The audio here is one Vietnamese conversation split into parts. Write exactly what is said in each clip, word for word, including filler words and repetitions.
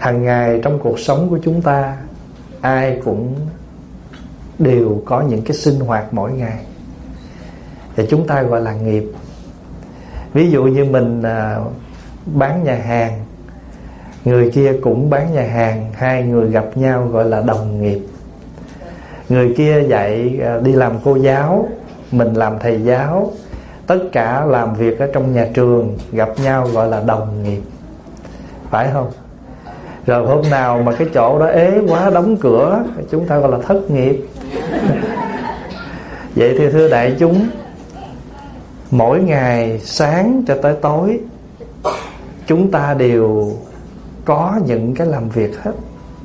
Hàng ngày trong cuộc sống của chúng ta, ai cũng đều có những cái sinh hoạt mỗi ngày, thì chúng ta gọi là nghiệp. Ví dụ như mình à, bán nhà hàng, người kia cũng bán nhà hàng, hai người gặp nhau gọi là đồng nghiệp. Người kia dạy à, đi làm cô giáo, mình làm thầy giáo, tất cả làm việc ở trong nhà trường, gặp nhau gọi là đồng nghiệp, phải không? Rồi hôm nào mà cái chỗ đó ế quá đóng cửa, chúng ta gọi là thất nghiệp. Vậy thì thưa đại chúng, mỗi ngày sáng cho tới tối, chúng ta đều có những cái làm việc hết.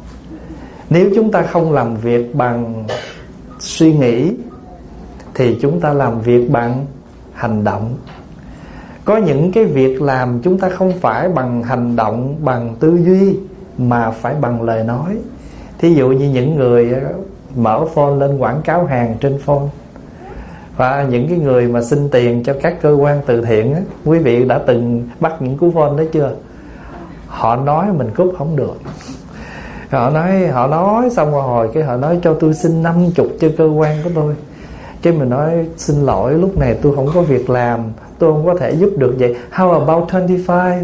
Nếu chúng ta không làm việc bằng suy nghĩ, thì chúng ta làm việc bằng hành động. Có những cái việc làm chúng ta không phải bằng hành động, bằng tư duy, mà phải bằng lời nói. Thí dụ như những người mở phone lên quảng cáo hàng trên phone, và những cái người mà xin tiền cho các cơ quan từ thiện á, quý vị đã từng bắt những cú phone đó chưa? Họ nói mình cúp không được. Họ nói họ nói xong rồi hồi cái họ nói cho tôi xin năm chục cho cơ quan của tôi. Cái mình nói xin lỗi, lúc này tôi không có việc làm, tôi không có thể giúp được vậy. How about twenty-five?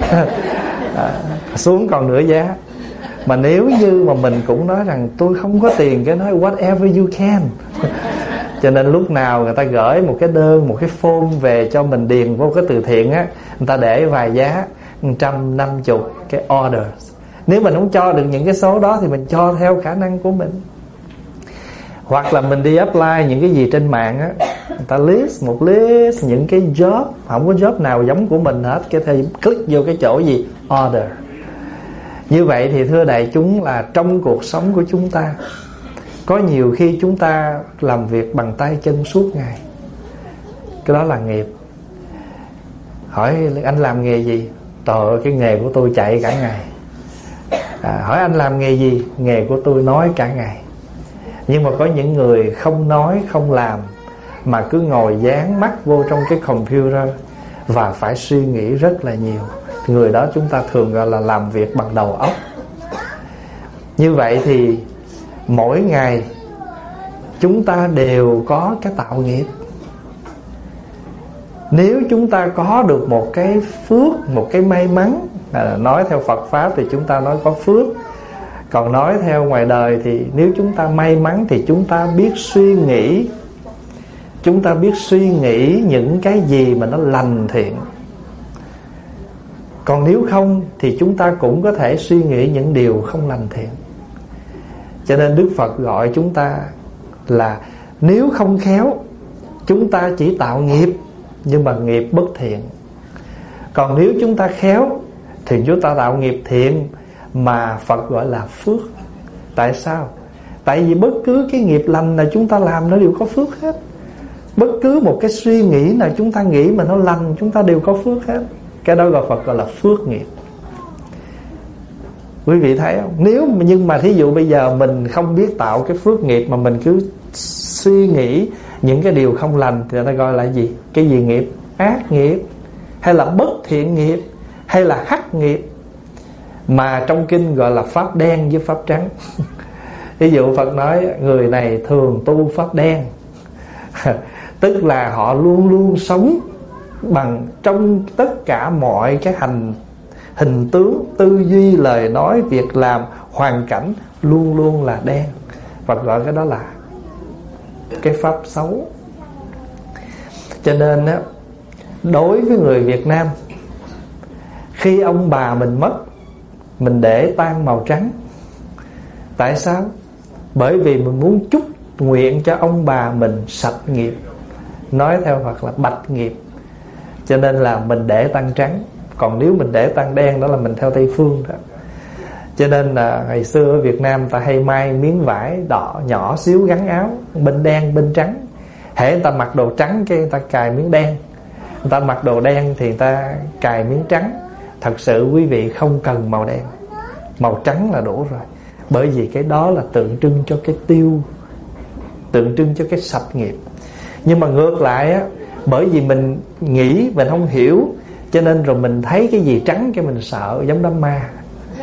À, xuống còn nửa giá. Mà nếu như mà mình cũng nói rằng tôi không có tiền, cái nói whatever you can. Cho nên lúc nào người ta gửi một cái đơn, một cái form về cho mình điền vô cái từ thiện á, người ta để vài giá, một trăm năm mươi cái order. Nếu mình không cho được những cái số đó thì mình cho theo khả năng của mình. Hoặc là mình đi apply những cái gì trên mạng á, người ta list một list những cái job, không có job nào giống của mình hết, cái thì click vô cái chỗ gì order. Như vậy thì thưa đại chúng, là trong cuộc sống của chúng ta có nhiều khi chúng ta làm việc bằng tay chân suốt ngày, cái đó là nghiệp. Hỏi anh làm nghề gì? Trời ơi, cái nghề của tôi chạy cả ngày. À, hỏi anh làm nghề gì? Nghề của tôi nói cả ngày. Nhưng mà có những người không nói, không làm, mà cứ ngồi dán mắt vô trong cái computer và phải suy nghĩ rất là nhiều. Người đó chúng ta thường gọi là làm việc bằng đầu óc. Như vậy thì mỗi ngày chúng ta đều có cái tạo nghiệp. Nếu chúng ta có được một cái phước, một cái may mắn, à, nói theo Phật Pháp thì chúng ta nói có phước. Còn nói theo ngoài đời thì nếu chúng ta may mắn thì chúng ta biết suy nghĩ, chúng ta biết suy nghĩ những cái gì mà nó lành thiện. Còn nếu không thì chúng ta cũng có thể suy nghĩ những điều không lành thiện. Cho nên Đức Phật gọi chúng ta là nếu không khéo, chúng ta chỉ tạo nghiệp, nhưng mà nghiệp bất thiện. Còn nếu chúng ta khéo thì chúng ta tạo nghiệp thiện, mà Phật gọi là phước. Tại sao? Tại vì bất cứ cái nghiệp lành nào chúng ta làm nó đều có phước hết. Bất cứ một cái suy nghĩ nào chúng ta nghĩ mà nó lành, chúng ta đều có phước hết. Cái đó gọi Phật gọi là phước nghiệp. Quý vị thấy không? Nếu nhưng mà thí dụ bây giờ mình không biết tạo cái phước nghiệp, mà mình cứ suy nghĩ những cái điều không lành, thì người ta gọi là gì? Cái gì nghiệp? Ác nghiệp, hay là bất thiện nghiệp, hay là hắc nghiệp. Mà trong kinh gọi là pháp đen với pháp trắng. Ví dụ Phật nói người này thường tu pháp đen, tức là họ luôn luôn sống bằng trong tất cả mọi cái hành hình tướng, tư duy, lời nói, việc làm, hoàn cảnh luôn luôn là đen. Phật gọi cái đó là cái pháp xấu. Cho nên á, đối với người Việt Nam, khi ông bà mình mất, mình để tang màu trắng. Tại sao? Bởi vì mình muốn chúc nguyện cho ông bà mình sạch nghiệp, nói theo Phật là bạch nghiệp. Cho nên là mình để tang trắng. Còn nếu mình để tang đen, đó là mình theo Tây Phương đó. Cho nên là ngày xưa ở Việt Nam ta hay may miếng vải đỏ nhỏ xíu gắn áo, bên đen bên trắng. Hễ người ta mặc đồ trắng cái người ta cài miếng đen, người ta mặc đồ đen thì người ta cài miếng trắng. Thật sự quý vị không cần màu đen, màu trắng là đủ rồi. Bởi vì cái đó là tượng trưng cho cái tiêu, tượng trưng cho cái sạch nghiệp. Nhưng mà ngược lại á, bởi vì mình nghĩ, mình không hiểu, cho nên rồi mình thấy cái gì trắng cái mình sợ, giống đám ma.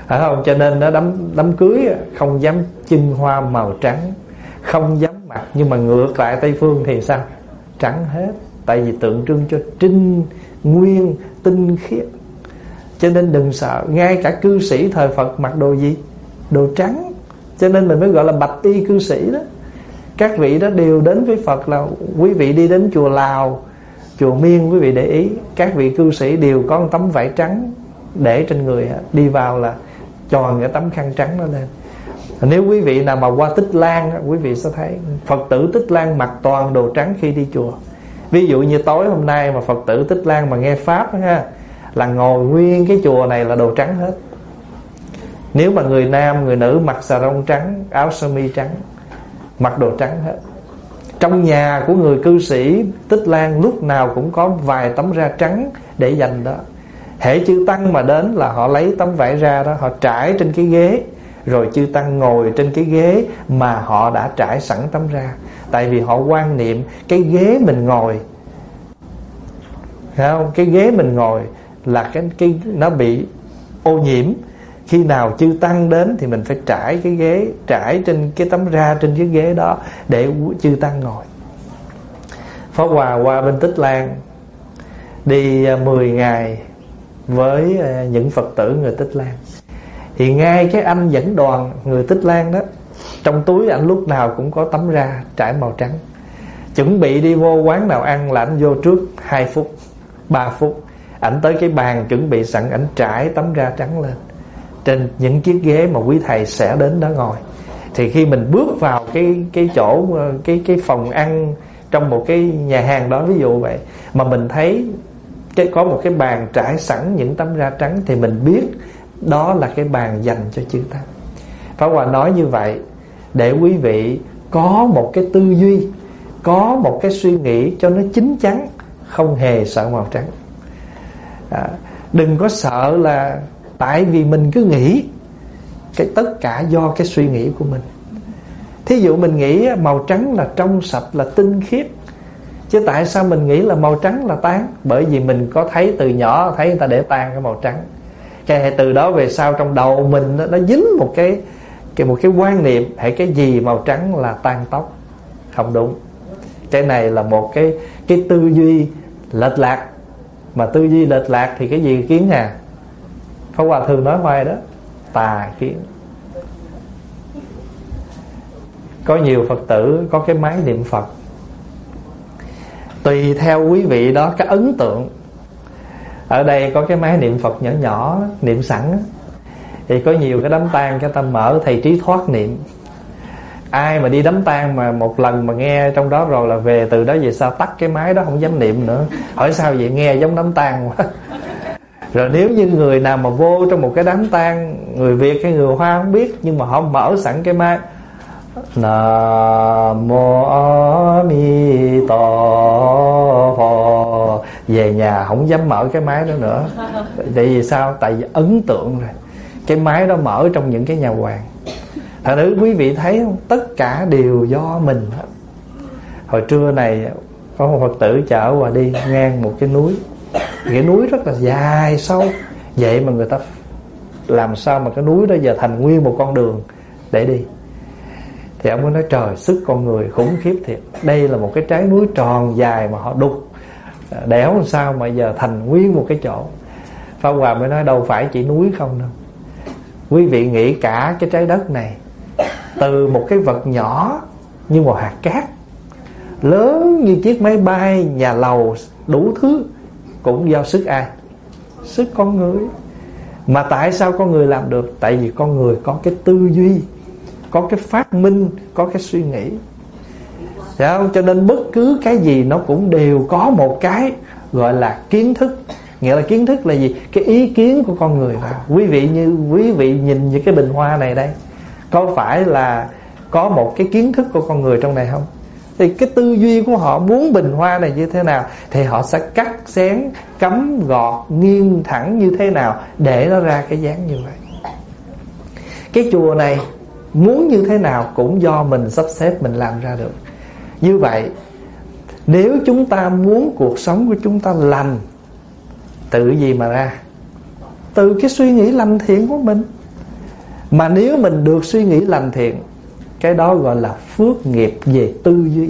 phải không? Cho nên nó đám đám cưới không dám chưng hoa màu trắng, không dám mặc. Nhưng mà ngược lại Tây phương thì sao? Trắng hết. Tại vì tượng trưng cho trinh nguyên, tinh khiết. Cho nên đừng sợ. Ngay cả cư sĩ thời Phật mặc đồ gì? Đồ trắng. Cho nên mình mới gọi là bạch y cư sĩ đó. Các vị đó đều đến với Phật là quý vị đi đến chùa Lào, chùa Miên, quý vị để ý các vị cư sĩ đều có một tấm vải trắng để trên người. Đi vào là tròn cái tấm khăn trắng đó lên. Nếu quý vị nào mà qua Tích Lan, quý vị sẽ thấy Phật tử Tích Lan mặc toàn đồ trắng khi đi chùa. Ví dụ như tối hôm nay mà Phật tử Tích Lan mà nghe Pháp đó, ha, là ngồi nguyên cái chùa này là đồ trắng hết. Nếu mà người nam, người nữ mặc xà rông trắng, áo sơ mi trắng, mặc đồ trắng hết. Trong nhà của người cư sĩ Tích Lan lúc nào cũng có vài tấm ra trắng để dành đó. Hễ chư tăng mà đến là họ lấy tấm vải ra đó, họ trải trên cái ghế, rồi chư tăng ngồi trên cái ghế mà họ đã trải sẵn tấm ra. Tại vì họ quan niệm cái ghế mình ngồi, thấy không? Cái ghế mình ngồi là cái, cái nó bị ô nhiễm. Khi nào chư tăng đến thì mình phải trải cái ghế, trải trên cái tấm ra trên cái ghế đó để chư tăng ngồi. Pháp Hòa qua bên Tích Lan đi mười ngày với những Phật tử người Tích Lan. Thì ngay cái anh dẫn đoàn người Tích Lan đó, trong túi anh lúc nào cũng có tấm ra trải màu trắng. Chuẩn bị đi vô quán nào ăn là anh vô trước hai phút, ba phút. Ảnh tới cái bàn chuẩn bị sẵn, ảnh trải tấm ra trắng lên trên những chiếc ghế mà quý thầy sẽ đến đó ngồi. Thì khi mình bước vào cái cái chỗ cái cái phòng ăn trong một cái nhà hàng đó, ví dụ vậy, mà mình thấy cái có một cái bàn trải sẵn những tấm ra trắng, thì mình biết đó là cái bàn dành cho chư tăng. Pháp Hòa nói như vậy để quý vị có một cái tư duy, có một cái suy nghĩ cho nó chín chắn, không hề sợ màu trắng. à, Đừng có sợ là tại vì mình cứ nghĩ cái tất cả do cái suy nghĩ của mình. Thí dụ mình nghĩ màu trắng là trong sạch, là tinh khiết, chứ tại sao mình nghĩ là màu trắng là tán? Bởi vì mình có thấy từ nhỏ thấy người ta để tan cái màu trắng, cái từ đó về sau trong đầu mình nó, nó dính một cái, cái một cái quan niệm hay cái gì màu trắng là tan tóc. Không đúng. Cái này là một cái cái tư duy lệch lạc. Mà tư duy lệch lạc thì cái gì kiến à? Pháp Hòa thường nói hoài đó, tà kiến. Có nhiều Phật tử có cái máy niệm Phật, tùy theo quý vị đó cái ấn tượng. Ở đây có cái máy niệm Phật nhỏ nhỏ niệm sẵn, thì có nhiều cái đám tang cái ta mở thầy Trí Thoát niệm. Ai mà đi đám tang mà một lần mà nghe trong đó rồi là về từ đó về sau tắt cái máy đó, không dám niệm nữa. Hỏi sao vậy? Nghe giống đám tang quá. Rồi nếu như người nào mà vô trong một cái đám tang, người Việt hay người Hoa không biết, nhưng mà họ mở sẵn cái máy Nam Mô A Di Đà Phật, về nhà không dám mở cái máy đó nữa. Tại vì sao? Tại vì ấn tượng rồi. Cái máy đó mở trong những cái nhà hoàng. Thật nữ quý vị thấy không? Tất cả đều do mình hết. Hồi trưa này có một Phật tử chở qua đi ngang một cái núi. Cái núi rất là dài sâu, vậy mà người ta làm sao mà cái núi đó giờ thành nguyên một con đường để đi. Thì ông mới nói trời, sức con người khủng khiếp thiệt. Đây là một cái trái núi tròn dài mà họ đục đẽo làm sao mà giờ thành nguyên một cái chỗ. Pháp Hòa mới nói đâu phải chỉ núi không đâu. Quý vị nghĩ cả cái trái đất này, từ một cái vật nhỏ như một hạt cát, lớn như chiếc máy bay, nhà lầu, đủ thứ, cũng do sức ai? Sức con người. Mà tại sao con người làm được? Tại vì con người có cái tư duy, có cái phát minh, có cái suy nghĩ. Đấy không? Cho nên bất cứ cái gì nó cũng đều có một cái gọi là kiến thức. Nghĩa là kiến thức là gì? Cái ý kiến của con người vào. Quý vị như quý vị nhìn những cái bình hoa này đây, có phải là có một cái kiến thức của con người trong này không? Thì cái tư duy của họ muốn bình hoa này như thế nào thì họ sẽ cắt xén, cắm gọt, nghiêng thẳng như thế nào để nó ra cái dáng như vậy. Cái chùa này muốn như thế nào cũng do mình sắp xếp, mình làm ra được. Như vậy nếu chúng ta muốn cuộc sống của chúng ta lành, từ gì mà ra? Từ cái suy nghĩ lành thiện của mình. Mà nếu mình được suy nghĩ lành thiện, cái đó gọi là phước nghiệp về tư duy.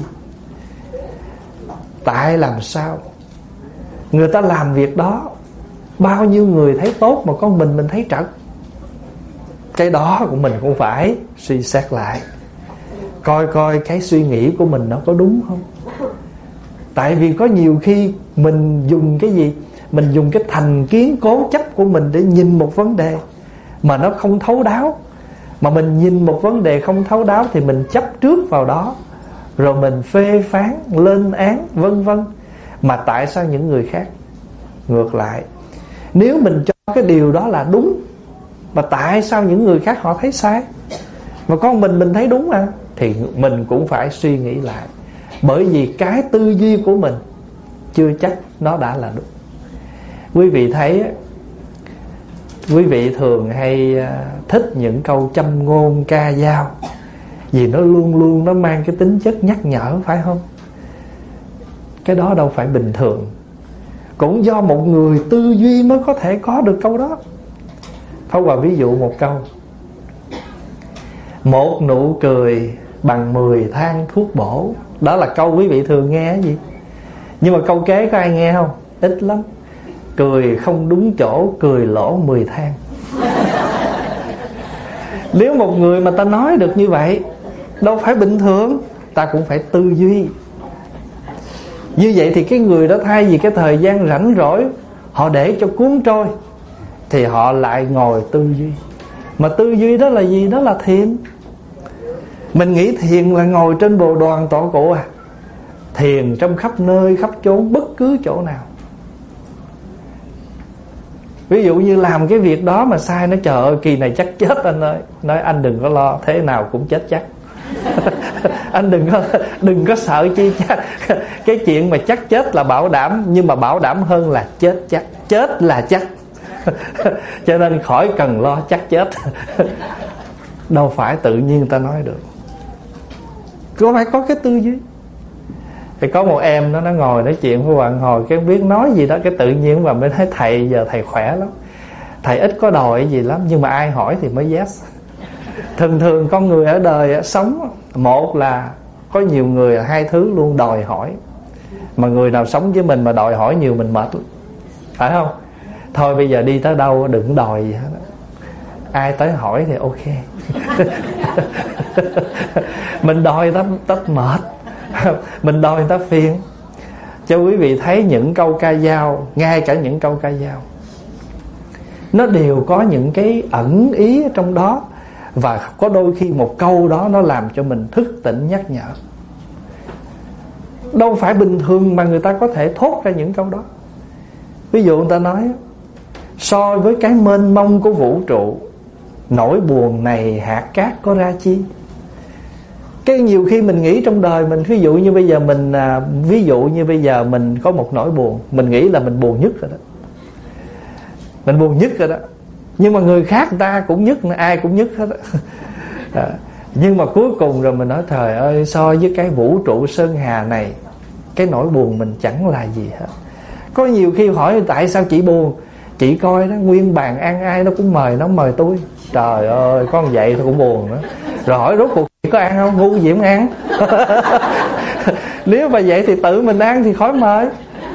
Tại làm sao người ta làm việc đó, bao nhiêu người thấy tốt mà con mình mình thấy trật. Cái đó của mình cũng phải suy xét lại, coi coi cái suy nghĩ của mình nó có đúng không. Tại vì có nhiều khi mình dùng cái gì, mình dùng cái thành kiến cố chấp của mình để nhìn một vấn đề mà nó không thấu đáo. Mà mình nhìn một vấn đề không thấu đáo thì mình chấp trước vào đó, rồi mình phê phán, lên án, vân vân. Mà tại sao những người khác ngược lại? Nếu mình cho cái điều đó là đúng, mà tại sao những người khác họ thấy sai, mà con mình mình thấy đúng à? Thì mình cũng phải suy nghĩ lại. Bởi vì cái tư duy của mình chưa chắc nó đã là đúng. Quý vị thấy, quý vị thường hay thích những câu châm ngôn ca dao, vì nó luôn luôn nó mang cái tính chất nhắc nhở, phải không? Cái đó đâu phải bình thường. Cũng do một người tư duy mới có thể có được câu đó. Pháp Hòa ví dụ một câu: một nụ cười bằng mười thang thuốc bổ. Đó là câu quý vị thường nghe cái gì. Nhưng mà câu kế có ai nghe không? Ít lắm. Cười không đúng chỗ, cười lỗ mười thang. Nếu một người mà ta nói được như vậy, đâu phải bình thường, ta cũng phải tư duy. Như vậy thì cái người đó thay vì cái thời gian rảnh rỗi họ để cho cuốn trôi, thì họ lại ngồi tư duy. Mà tư duy đó là gì? Đó là thiền. Mình nghĩ thiền là ngồi trên bồ đoàn tọa cụ à? Thiền trong khắp nơi khắp chốn, bất cứ chỗ nào. Ví dụ như làm cái việc đó mà sai, nó trời ơi kỳ này chắc chết anh ơi. Nói anh đừng có lo, thế nào cũng chết chắc. Anh đừng có đừng có sợ chi chắc. Cái chuyện mà chắc chết là bảo đảm, nhưng mà bảo đảm hơn là chết chắc. Chết là chắc. Cho nên khỏi cần lo chắc chết. Đâu phải tự nhiên người ta nói được, có phải có cái tư duy. Thì có một em nó nó ngồi nói chuyện với bạn hồi, cái biết nói gì đó, cái tự nhiên mà mới thấy thầy giờ thầy khỏe lắm, thầy ít có đòi gì lắm, nhưng mà ai hỏi thì mới yes. Thường thường con người ở đời sống, một là có nhiều người hai thứ luôn đòi hỏi. Mà người nào sống với mình mà đòi hỏi nhiều mình mệt lắm, phải không? Thôi bây giờ đi tới đâu đừng đòi gì hết, ai tới hỏi thì ok. Mình đòi ta tất mệt, mình đòi người ta phiền. Cho quý vị thấy những câu ca dao, ngay cả những câu ca dao, nó đều có những cái ẩn ý ở trong đó. Và có đôi khi một câu đó nó làm cho mình thức tỉnh, nhắc nhở. Đâu phải bình thường mà người ta có thể thốt ra những câu đó. Ví dụ người ta nói: so với cái mênh mông của vũ trụ, nỗi buồn này hạt cát có ra chi. Cái nhiều khi mình nghĩ trong đời mình, ví dụ như bây giờ mình à, ví dụ như bây giờ mình có một nỗi buồn, mình nghĩ là mình buồn nhất rồi đó, mình buồn nhất rồi đó. Nhưng mà người khác người ta cũng nhất, ai cũng nhất hết à. Nhưng mà cuối cùng rồi mình nói trời ơi, so với cái vũ trụ sơn hà này, cái nỗi buồn mình chẳng là gì hết. Có nhiều khi hỏi tại sao chị buồn, chị coi đó, nguyên bàn ăn ai nó cũng mời, nó mời tôi. Trời ơi, con vậy tôi cũng buồn nữa. Rồi hỏi rốt cuộc có ăn không, ngu gì không ăn. Nếu mà vậy thì tự mình ăn thì khỏi mời.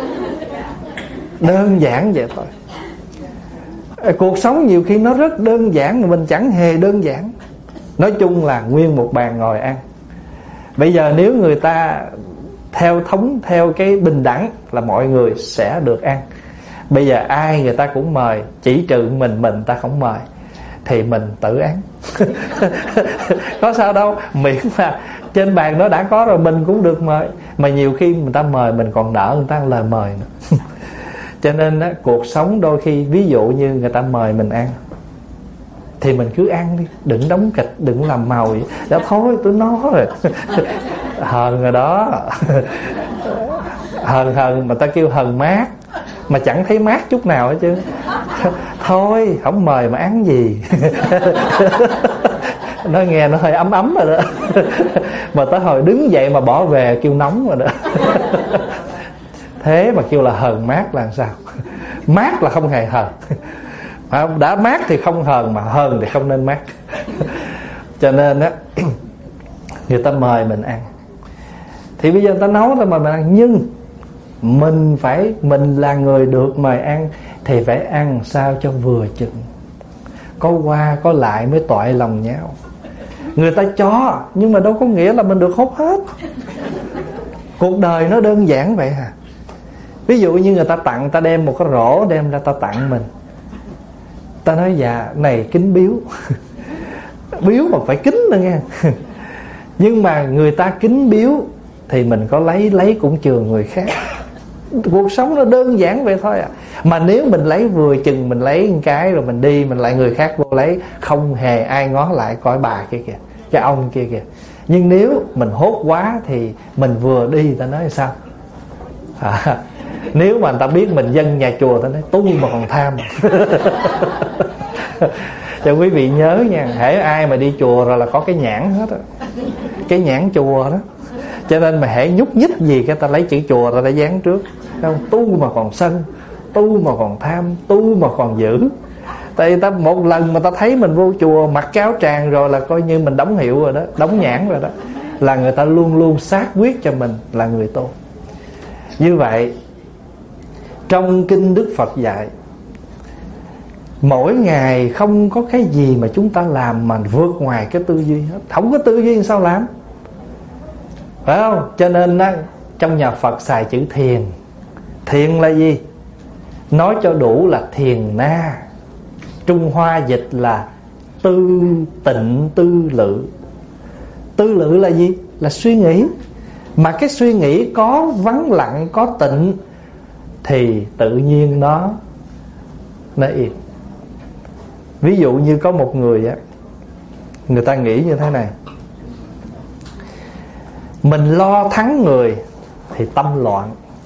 Đơn giản vậy thôi. Cuộc sống nhiều khi nó rất đơn giản mà mình chẳng hề đơn giản. Nói chung là nguyên một bàn ngồi ăn. Bây giờ nếu người ta theo thống, theo cái bình đẳng là mọi người sẽ được ăn. Bây giờ ai người ta cũng mời, chỉ trừ mình mình ta không mời, thì mình tự ăn. Có sao đâu, miễn là trên bàn nó đã có rồi mình cũng được mời. Mà nhiều khi người ta mời mình còn nợ người ta lời mời nữa. Cho nên á, cuộc sống đôi khi ví dụ như người ta mời mình ăn thì mình cứ ăn đi, đừng đóng kịch, đừng làm màu vậy. Đã thôi tôi nói rồi. Hờn rồi đó. Hờn hờn mà ta kêu hờn mát, mà chẳng thấy mát chút nào hết chứ. Thôi không mời mà ăn gì. Nó nghe nó hơi ấm ấm rồi đó. Mà tới hồi đứng dậy mà bỏ về kêu nóng rồi đó. Thế mà kêu là hờn mát là sao? Mát là không hề hờn. Đã mát thì không hờn, mà hờn thì không nên mát. Cho nên á người ta mời mình ăn, thì bây giờ người ta nấu ta mời mình ăn, nhưng mình phải mình là người được mời ăn thì phải ăn sao cho vừa chừng, có qua có lại mới toại lòng nhau. Người ta cho nhưng mà đâu có nghĩa là mình được hốt hết. Cuộc đời nó đơn giản vậy à. Ví dụ như người ta tặng, ta đem một cái rổ đem ra ta tặng mình, ta nói dạ này kính biếu. Biếu mà phải kính nữa nghe. Nhưng mà người ta kính biếu thì mình có lấy lấy cũng chừa người khác. Cuộc sống nó đơn giản vậy thôi à. Mà nếu mình lấy vừa chừng, mình lấy một cái rồi mình đi, mình lại người khác vô lấy, không hề ai ngó lại coi bà kia kìa, cái ông kia kìa. Nhưng nếu mình hốt quá thì mình vừa đi người ta nói sao à, nếu mà người ta biết mình dân nhà chùa, ta nói tu mà còn tham. Cho quý vị nhớ nha, hễ ai mà đi chùa rồi là có cái nhãn hết á, cái nhãn chùa đó. Cho nên mà hễ nhúc nhích gì cái ta lấy chữ chùa ta đã dán trước. Không, tu mà còn sân, tu mà còn tham, tu mà còn giữ. Tại vì ta một lần mà ta thấy mình vô chùa mặc cái tràng rồi là coi như mình đóng hiệu rồi đó, đóng nhãn rồi đó, là người ta luôn luôn xác quyết cho mình là người tu. Như vậy trong kinh Đức Phật dạy, mỗi ngày không có cái gì mà chúng ta làm mà vượt ngoài cái tư duy hết. Không có tư duy sao làm, phải không? Cho nên đó, trong nhà Phật xài chữ thiền. Thiền là gì? Nói cho đủ là thiền na. Trung Hoa dịch là tư tịnh tư lự. Tư lự là gì? Là suy nghĩ. Mà cái suy nghĩ có vắng lặng, có tịnh thì tự nhiên nó nó yên. Ví dụ như có một người á, người ta nghĩ như thế này: mình lo thắng người thì tâm loạn,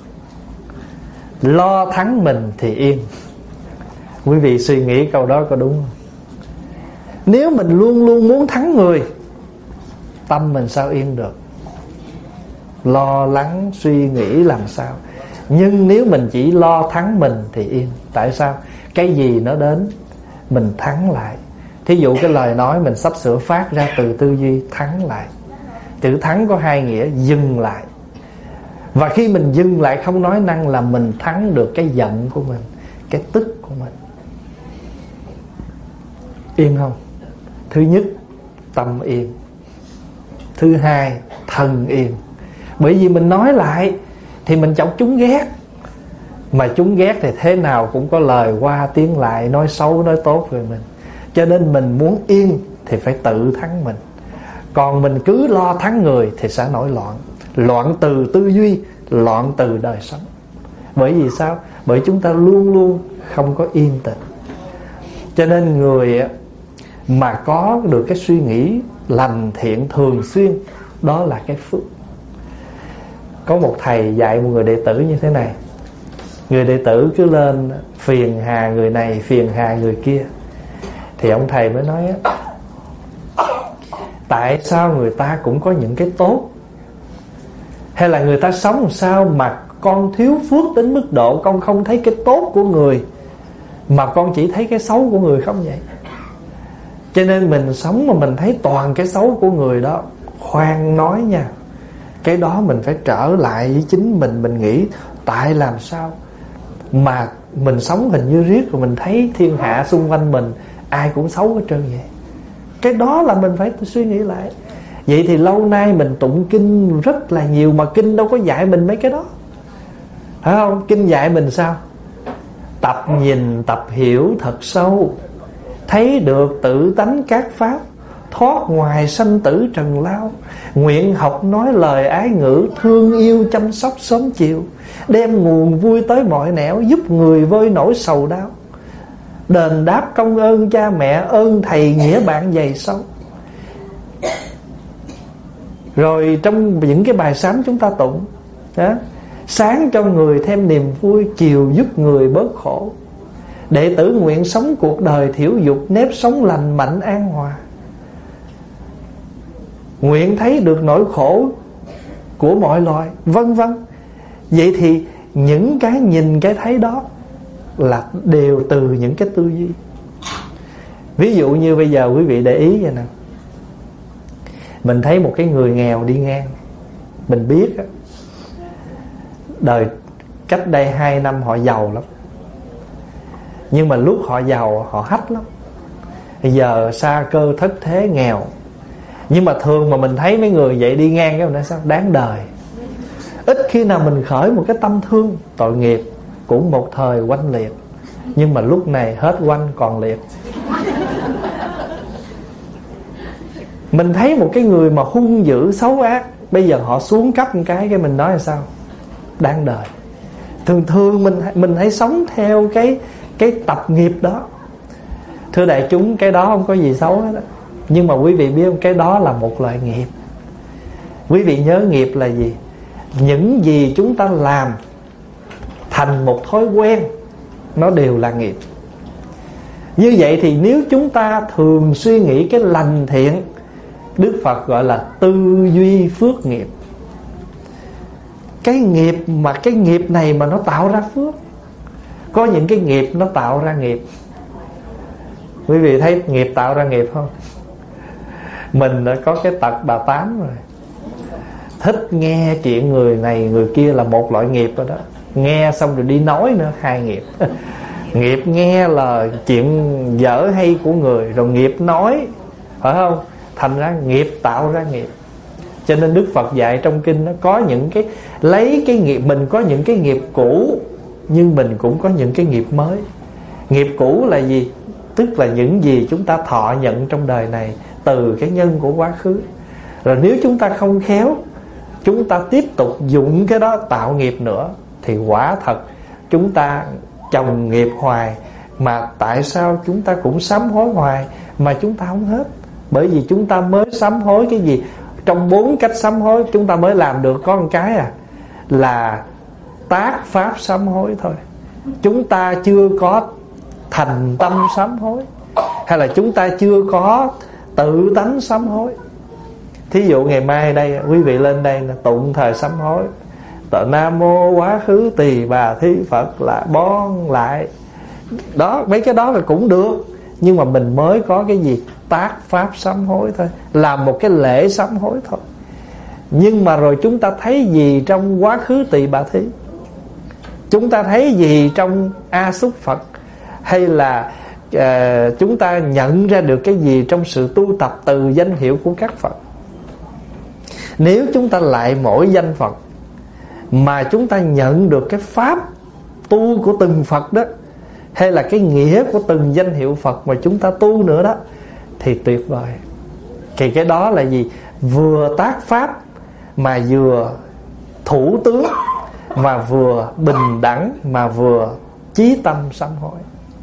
lo thắng mình thì yên. Quý vị suy nghĩ câu đó có đúng không? Nếu mình luôn luôn muốn thắng người, tâm mình sao yên được? Lo lắng suy nghĩ làm sao? Nhưng nếu mình chỉ lo thắng mình thì yên. Tại sao? Cái gì nó đến mình thắng lại. Thí dụ cái lời nói mình sắp sửa phát ra từ tư duy, thắng lại. Chữ thắng có hai nghĩa: dừng lại. Và khi mình dừng lại không nói năng là mình thắng được cái giận của mình, cái tức của mình. Yên không? Thứ nhất, tâm yên. Thứ hai, thân yên. Bởi vì mình nói lại thì mình chọc chúng ghét. Mà chúng ghét thì thế nào cũng có lời qua tiếng lại, nói xấu nói tốt về mình. Cho nên mình muốn yên thì phải tự thắng mình. Còn mình cứ lo thắng người thì sẽ nổi loạn. Loạn từ tư duy, loạn từ đời sống. Bởi vì sao? Bởi chúng ta luôn luôn không có yên tĩnh. Cho nên người mà có được cái suy nghĩ lành thiện thường xuyên, đó là cái phước. Có một thầy dạy một người đệ tử như thế này. Người đệ tử cứ lên phiền hà người này, phiền hà người kia. Thì ông thầy mới nói: tại sao người ta cũng có những cái tốt? Hay là người ta sống làm sao mà con thiếu phước đến mức độ con không thấy cái tốt của người, mà con chỉ thấy cái xấu của người không vậy? Cho nên mình sống mà mình thấy toàn cái xấu của người đó, khoan nói nha, cái đó mình phải trở lại với chính mình. Mình nghĩ tại làm sao mà mình sống hình như riết rồi mình thấy thiên hạ xung quanh mình ai cũng xấu hết trơn vậy? Cái đó là mình phải suy nghĩ lại. Vậy thì lâu nay mình tụng kinh rất là nhiều, mà kinh đâu có dạy mình mấy cái đó, phải không? Kinh dạy mình sao? Tập nhìn tập hiểu thật sâu, thấy được tự tánh các pháp, thoát ngoài sanh tử trần lao. Nguyện học nói lời ái ngữ, thương yêu chăm sóc sớm chiều, đem nguồn vui tới mọi nẻo, giúp người vơi nỗi sầu đau. Đền đáp công ơn cha mẹ, ơn thầy nghĩa bạn dày sâu. Rồi trong những cái bài sám chúng ta tụng đó: sáng cho người thêm niềm vui, chiều giúp người bớt khổ. Đệ tử nguyện sống cuộc đời thiểu dục, nếp sống lành mạnh an hòa. Nguyện thấy được nỗi khổ của mọi loài, vân vân. Vậy thì những cái nhìn cái thấy đó là đều từ những cái tư duy. Ví dụ như bây giờ quý vị để ý vậy nè, Mình thấy một cái người nghèo đi ngang, mình biết á, đời cách đây hai năm họ giàu lắm, nhưng mà lúc họ giàu họ hách lắm. Bây giờ sa cơ thất thế nghèo. Nhưng mà thường mà mình thấy mấy người vậy đi ngang, cái mình nói sao đáng đời. Ít khi nào mình khởi một cái tâm thương. Tội nghiệp, cũng một thời oanh liệt, nhưng mà lúc này hết oanh còn liệt. Mình thấy một cái người mà hung dữ xấu ác, bây giờ họ xuống cấp một cái, cái mình nói là sao đáng đời. Thường thường mình mình hãy sống theo cái cái tập nghiệp đó. Thưa đại chúng, cái đó không có gì xấu hết đó. Nhưng mà quý vị biết không, cái đó là một loại nghiệp. Quý vị nhớ nghiệp là gì? Những gì chúng ta làm thành một thói quen, nó đều là nghiệp. Như vậy thì nếu chúng ta thường suy nghĩ cái lành thiện, Đức Phật gọi là tư duy phước nghiệp. Cái nghiệp mà cái nghiệp này mà nó tạo ra phước. Có những cái nghiệp nó tạo ra nghiệp. Quý vị thấy nghiệp tạo ra nghiệp không? Mình đã có cái tật bà Tám rồi, thích nghe chuyện người này người kia là một loại nghiệp rồi đó. Nghe xong rồi đi nói nữa, hai nghiệp. Nghiệp nghe là chuyện dở hay của người, rồi nghiệp nói, phải không? Thành ra nghiệp tạo ra nghiệp. Cho nên Đức Phật dạy trong kinh nó có những cái, lấy cái nghiệp, mình có những cái nghiệp cũ, nhưng mình cũng có những cái nghiệp mới. Nghiệp cũ là gì? Tức là những gì chúng ta thọ nhận trong đời này từ cái nhân của quá khứ. Rồi nếu chúng ta không khéo, chúng ta tiếp tục dụng cái đó tạo nghiệp nữa, thì quả thật chúng ta chồng nghiệp hoài. Mà tại sao chúng ta cũng sám hối hoài mà chúng ta không hết? Bởi vì chúng ta mới sám hối cái gì? Trong bốn cách sám hối chúng ta mới làm được có một cái à, là tác pháp sám hối thôi. Chúng ta chưa có thành tâm sám hối, hay là chúng ta chưa có tự tánh sám hối. Thí dụ ngày mai đây quý vị lên đây là tụng thời sám hối, tờ Nam Mô Quá Khứ Tỳ Bà Thí Phật là bon lại. Đó, mấy cái đó là cũng được. Nhưng mà mình mới có cái gì? Tác pháp sám hối thôi, làm một cái lễ sám hối thôi. Nhưng mà rồi chúng ta thấy gì trong Quá Khứ Tỳ Bà Thí? Chúng ta thấy gì trong A Xúc Phật? Hay là uh, chúng ta nhận ra được cái gì trong sự tu tập từ danh hiệu của các Phật? Nếu chúng ta lại mỗi danh Phật mà chúng ta nhận được cái pháp tu của từng Phật đó, hay là cái nghĩa của từng danh hiệu Phật mà chúng ta tu nữa đó, thì tuyệt vời. Thì cái đó là gì? Vừa tác pháp mà vừa thủ tướng, mà vừa bình đẳng, mà vừa chí tâm sám hối.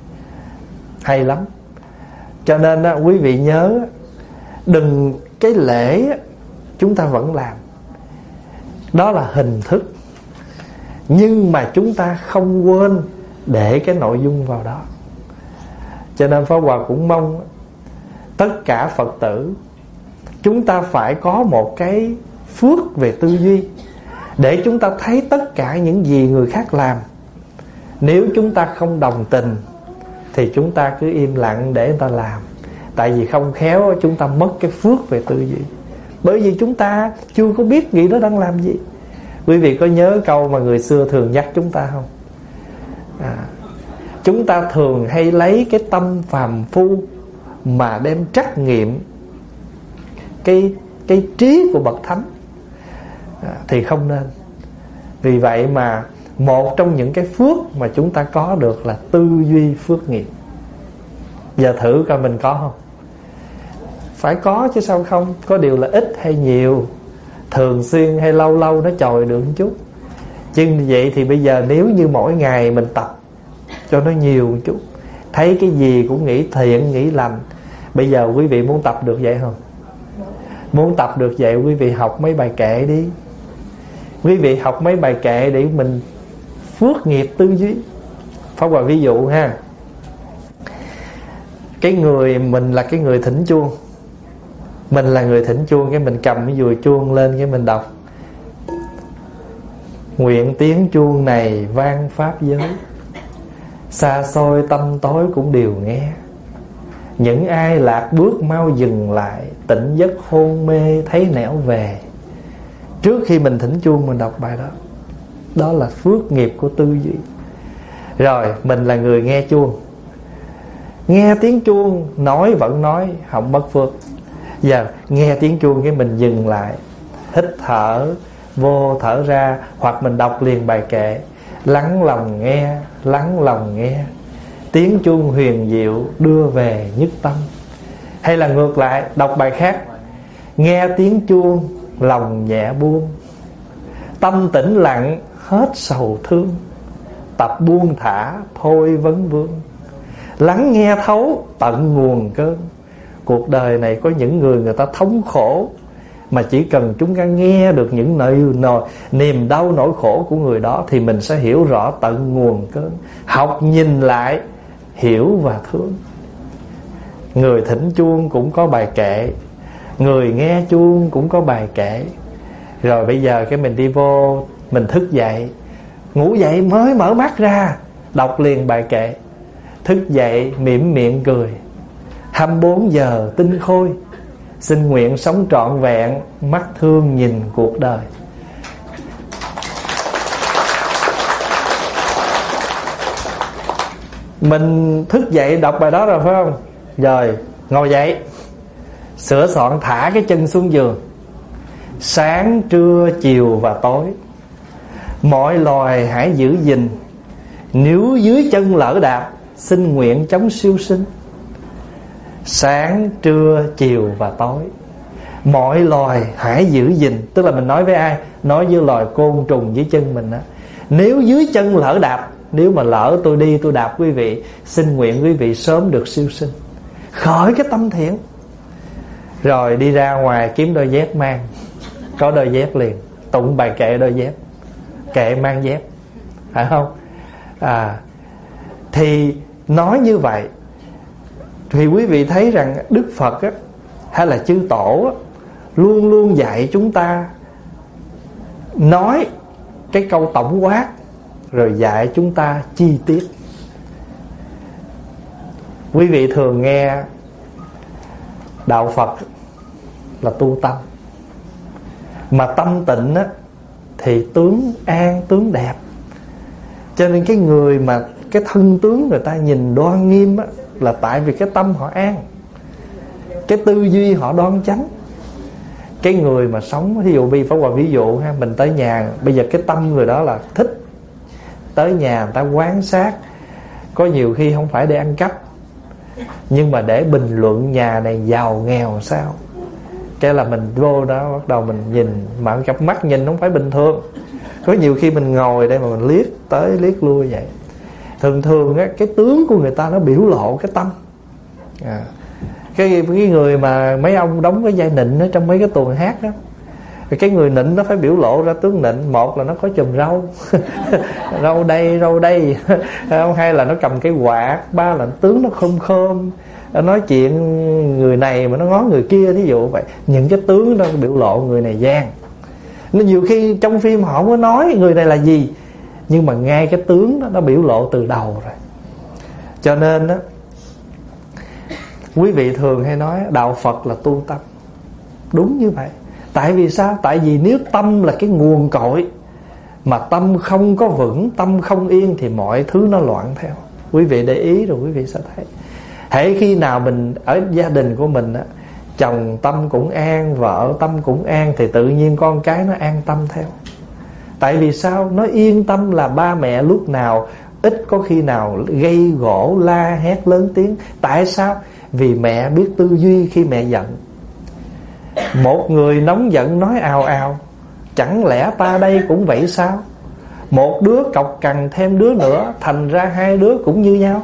Hay lắm. Cho nên á, quý vị nhớ, đừng, cái lễ chúng ta vẫn làm, đó là hình thức, nhưng mà chúng ta không quên để cái nội dung vào đó. Cho nên Pháp Hòa cũng mong tất cả Phật tử chúng ta phải có một cái phước về tư duy, để chúng ta thấy tất cả những gì người khác làm, nếu chúng ta không đồng tình thì chúng ta cứ im lặng để người ta làm. Tại vì không khéo chúng ta mất cái phước về tư duy, bởi vì chúng ta chưa có biết nghĩ đó đang làm gì. Quý vị có nhớ câu mà người xưa thường nhắc chúng ta không? À, chúng ta thường hay lấy cái tâm phàm phu mà đem trắc nghiệm cái, cái trí của bậc thánh, à, thì không nên. Vì vậy mà một trong những cái phước mà chúng ta có được là tư duy phước nghiệp. Giờ thử coi mình có không? Phải có chứ sao không? Có điều là ít hay nhiều, thường xuyên hay lâu lâu nó chồi được một chút. Chứ vậy thì bây giờ nếu như mỗi ngày mình tập cho nó nhiều một chút, thấy cái gì cũng nghĩ thiện, nghĩ lành. Bây giờ quý vị muốn tập được vậy không? Muốn tập được vậy, quý vị học mấy bài kệ đi. Quý vị học mấy bài kệ để mình phước nghiệp tư duy. Pháp Hòa ví dụ ha, cái người mình là cái người thỉnh chuông, mình là người thỉnh chuông, cái mình cầm cái dùi chuông lên, cái mình đọc: nguyện tiếng chuông này vang pháp giới, xa xôi tâm tối cũng đều nghe. Những ai lạc bước mau dừng lại, tỉnh giấc hôn mê thấy nẻo về. Trước khi mình thỉnh chuông mình đọc bài đó. Đó là phước nghiệp của tư duy. Rồi mình là người nghe chuông, nghe tiếng chuông, nói vẫn nói, không mất phước. Giờ nghe tiếng chuông cái mình dừng lại, hít thở vô thở ra, hoặc mình đọc liền bài kệ. Lắng lòng nghe, lắng lòng nghe, tiếng chuông huyền diệu đưa về nhất tâm. Hay là ngược lại, đọc bài khác. Nghe tiếng chuông lòng nhẹ buông, tâm tĩnh lặng hết sầu thương, tập buông thả thôi vấn vương. Lắng nghe thấu tận nguồn cơn. Cuộc đời này có những người người ta thống khổ, mà chỉ cần chúng ta nghe được những nơi nồi, niềm đau nỗi khổ của người đó, thì mình sẽ hiểu rõ tận nguồn cơn. Học nhìn lại, hiểu và thương. Người thỉnh chuông cũng có bài kệ, người nghe chuông cũng có bài kệ. Rồi bây giờ cái mình đi vô, mình thức dậy, ngủ dậy mới mở mắt ra, đọc liền bài kệ. Thức dậy mỉm miệng cười, hai mươi bốn giờ tinh khôi, xin nguyện sống trọn vẹn, mắt thương nhìn cuộc đời. Mình thức dậy đọc bài đó rồi phải không? Rồi ngồi dậy, sửa soạn thả cái chân xuống giường. Sáng, trưa, chiều và tối, mọi loài hãy giữ gìn, nếu dưới chân lỡ đạp, xin nguyện chống siêu sinh. Sáng, trưa, chiều và tối, mọi loài hãy giữ gìn. Tức là mình nói với ai? Nói với loài côn trùng dưới chân mình đó. Nếu dưới chân lỡ đạp, nếu mà lỡ tôi đi tôi đạp quý vị, xin nguyện quý vị sớm được siêu sinh. Khởi cái tâm thiện. Rồi đi ra ngoài kiếm đôi dép mang, có đôi dép liền, tụng bài kệ đôi dép, kệ mang dép, phải không? À, thì nói như vậy thì quý vị thấy rằng Đức Phật á, hay là chư tổ á, luôn luôn dạy chúng ta nói cái câu tổng quát, rồi dạy chúng ta chi tiết. Quý vị thường nghe đạo Phật là tu tâm, mà tâm tịnh á, thì tướng an, tướng đẹp. Cho nên cái người mà cái thân tướng người ta nhìn đoan nghiêm á, là tại vì cái tâm họ an, cái tư duy họ đoan chánh. Cái người mà sống, ví dụ Bi Pháp Hòa ví dụ ha, mình tới nhà, bây giờ cái tâm người đó là thích tới nhà người ta quan sát. Có nhiều khi không phải để ăn cắp, nhưng mà để bình luận nhà này giàu nghèo sao. Cái là mình vô đó bắt đầu mình nhìn, mà cặp mắt nhìn không phải bình thường. Có nhiều khi mình ngồi đây mà mình liếc tới liếc lui vậy. Thường thường á, cái tướng của người ta nó biểu lộ cái tâm. à, cái, cái người mà mấy ông đóng cái vai nịnh ở trong mấy cái tuồng hát đó, cái người nịnh nó phải biểu lộ ra tướng nịnh. Một là nó có chùm râu râu đây râu đây hay là nó cầm cái quạt. Ba là tướng nó khom khom, nói chuyện người này mà nó ngó người kia, thí dụ vậy. Những cái tướng đó biểu lộ người này gian. Nên nhiều khi trong phim họ không có nói người này là gì, nhưng mà ngay cái tướng đó nó biểu lộ từ đầu rồi. Cho nên đó, quý vị thường hay nói đạo Phật là tu tâm. Đúng như vậy. Tại vì sao? Tại vì nếu tâm là cái nguồn cội, mà tâm không có vững, tâm không yên, thì mọi thứ nó loạn theo. Quý vị để ý rồi quý vị sẽ thấy. Hễ khi nào mình ở gia đình của mình á, chồng tâm cũng an, vợ tâm cũng an, thì tự nhiên con cái nó an tâm theo. Tại vì sao? Nó yên tâm là ba mẹ lúc nào ít có khi nào gây gổ, la hét lớn tiếng. Tại sao? Vì mẹ biết tư duy khi mẹ giận. Một người nóng giận nói ào ào, chẳng lẽ ta đây cũng vậy sao? Một đứa cọc cằn thêm đứa nữa, thành ra hai đứa cũng như nhau.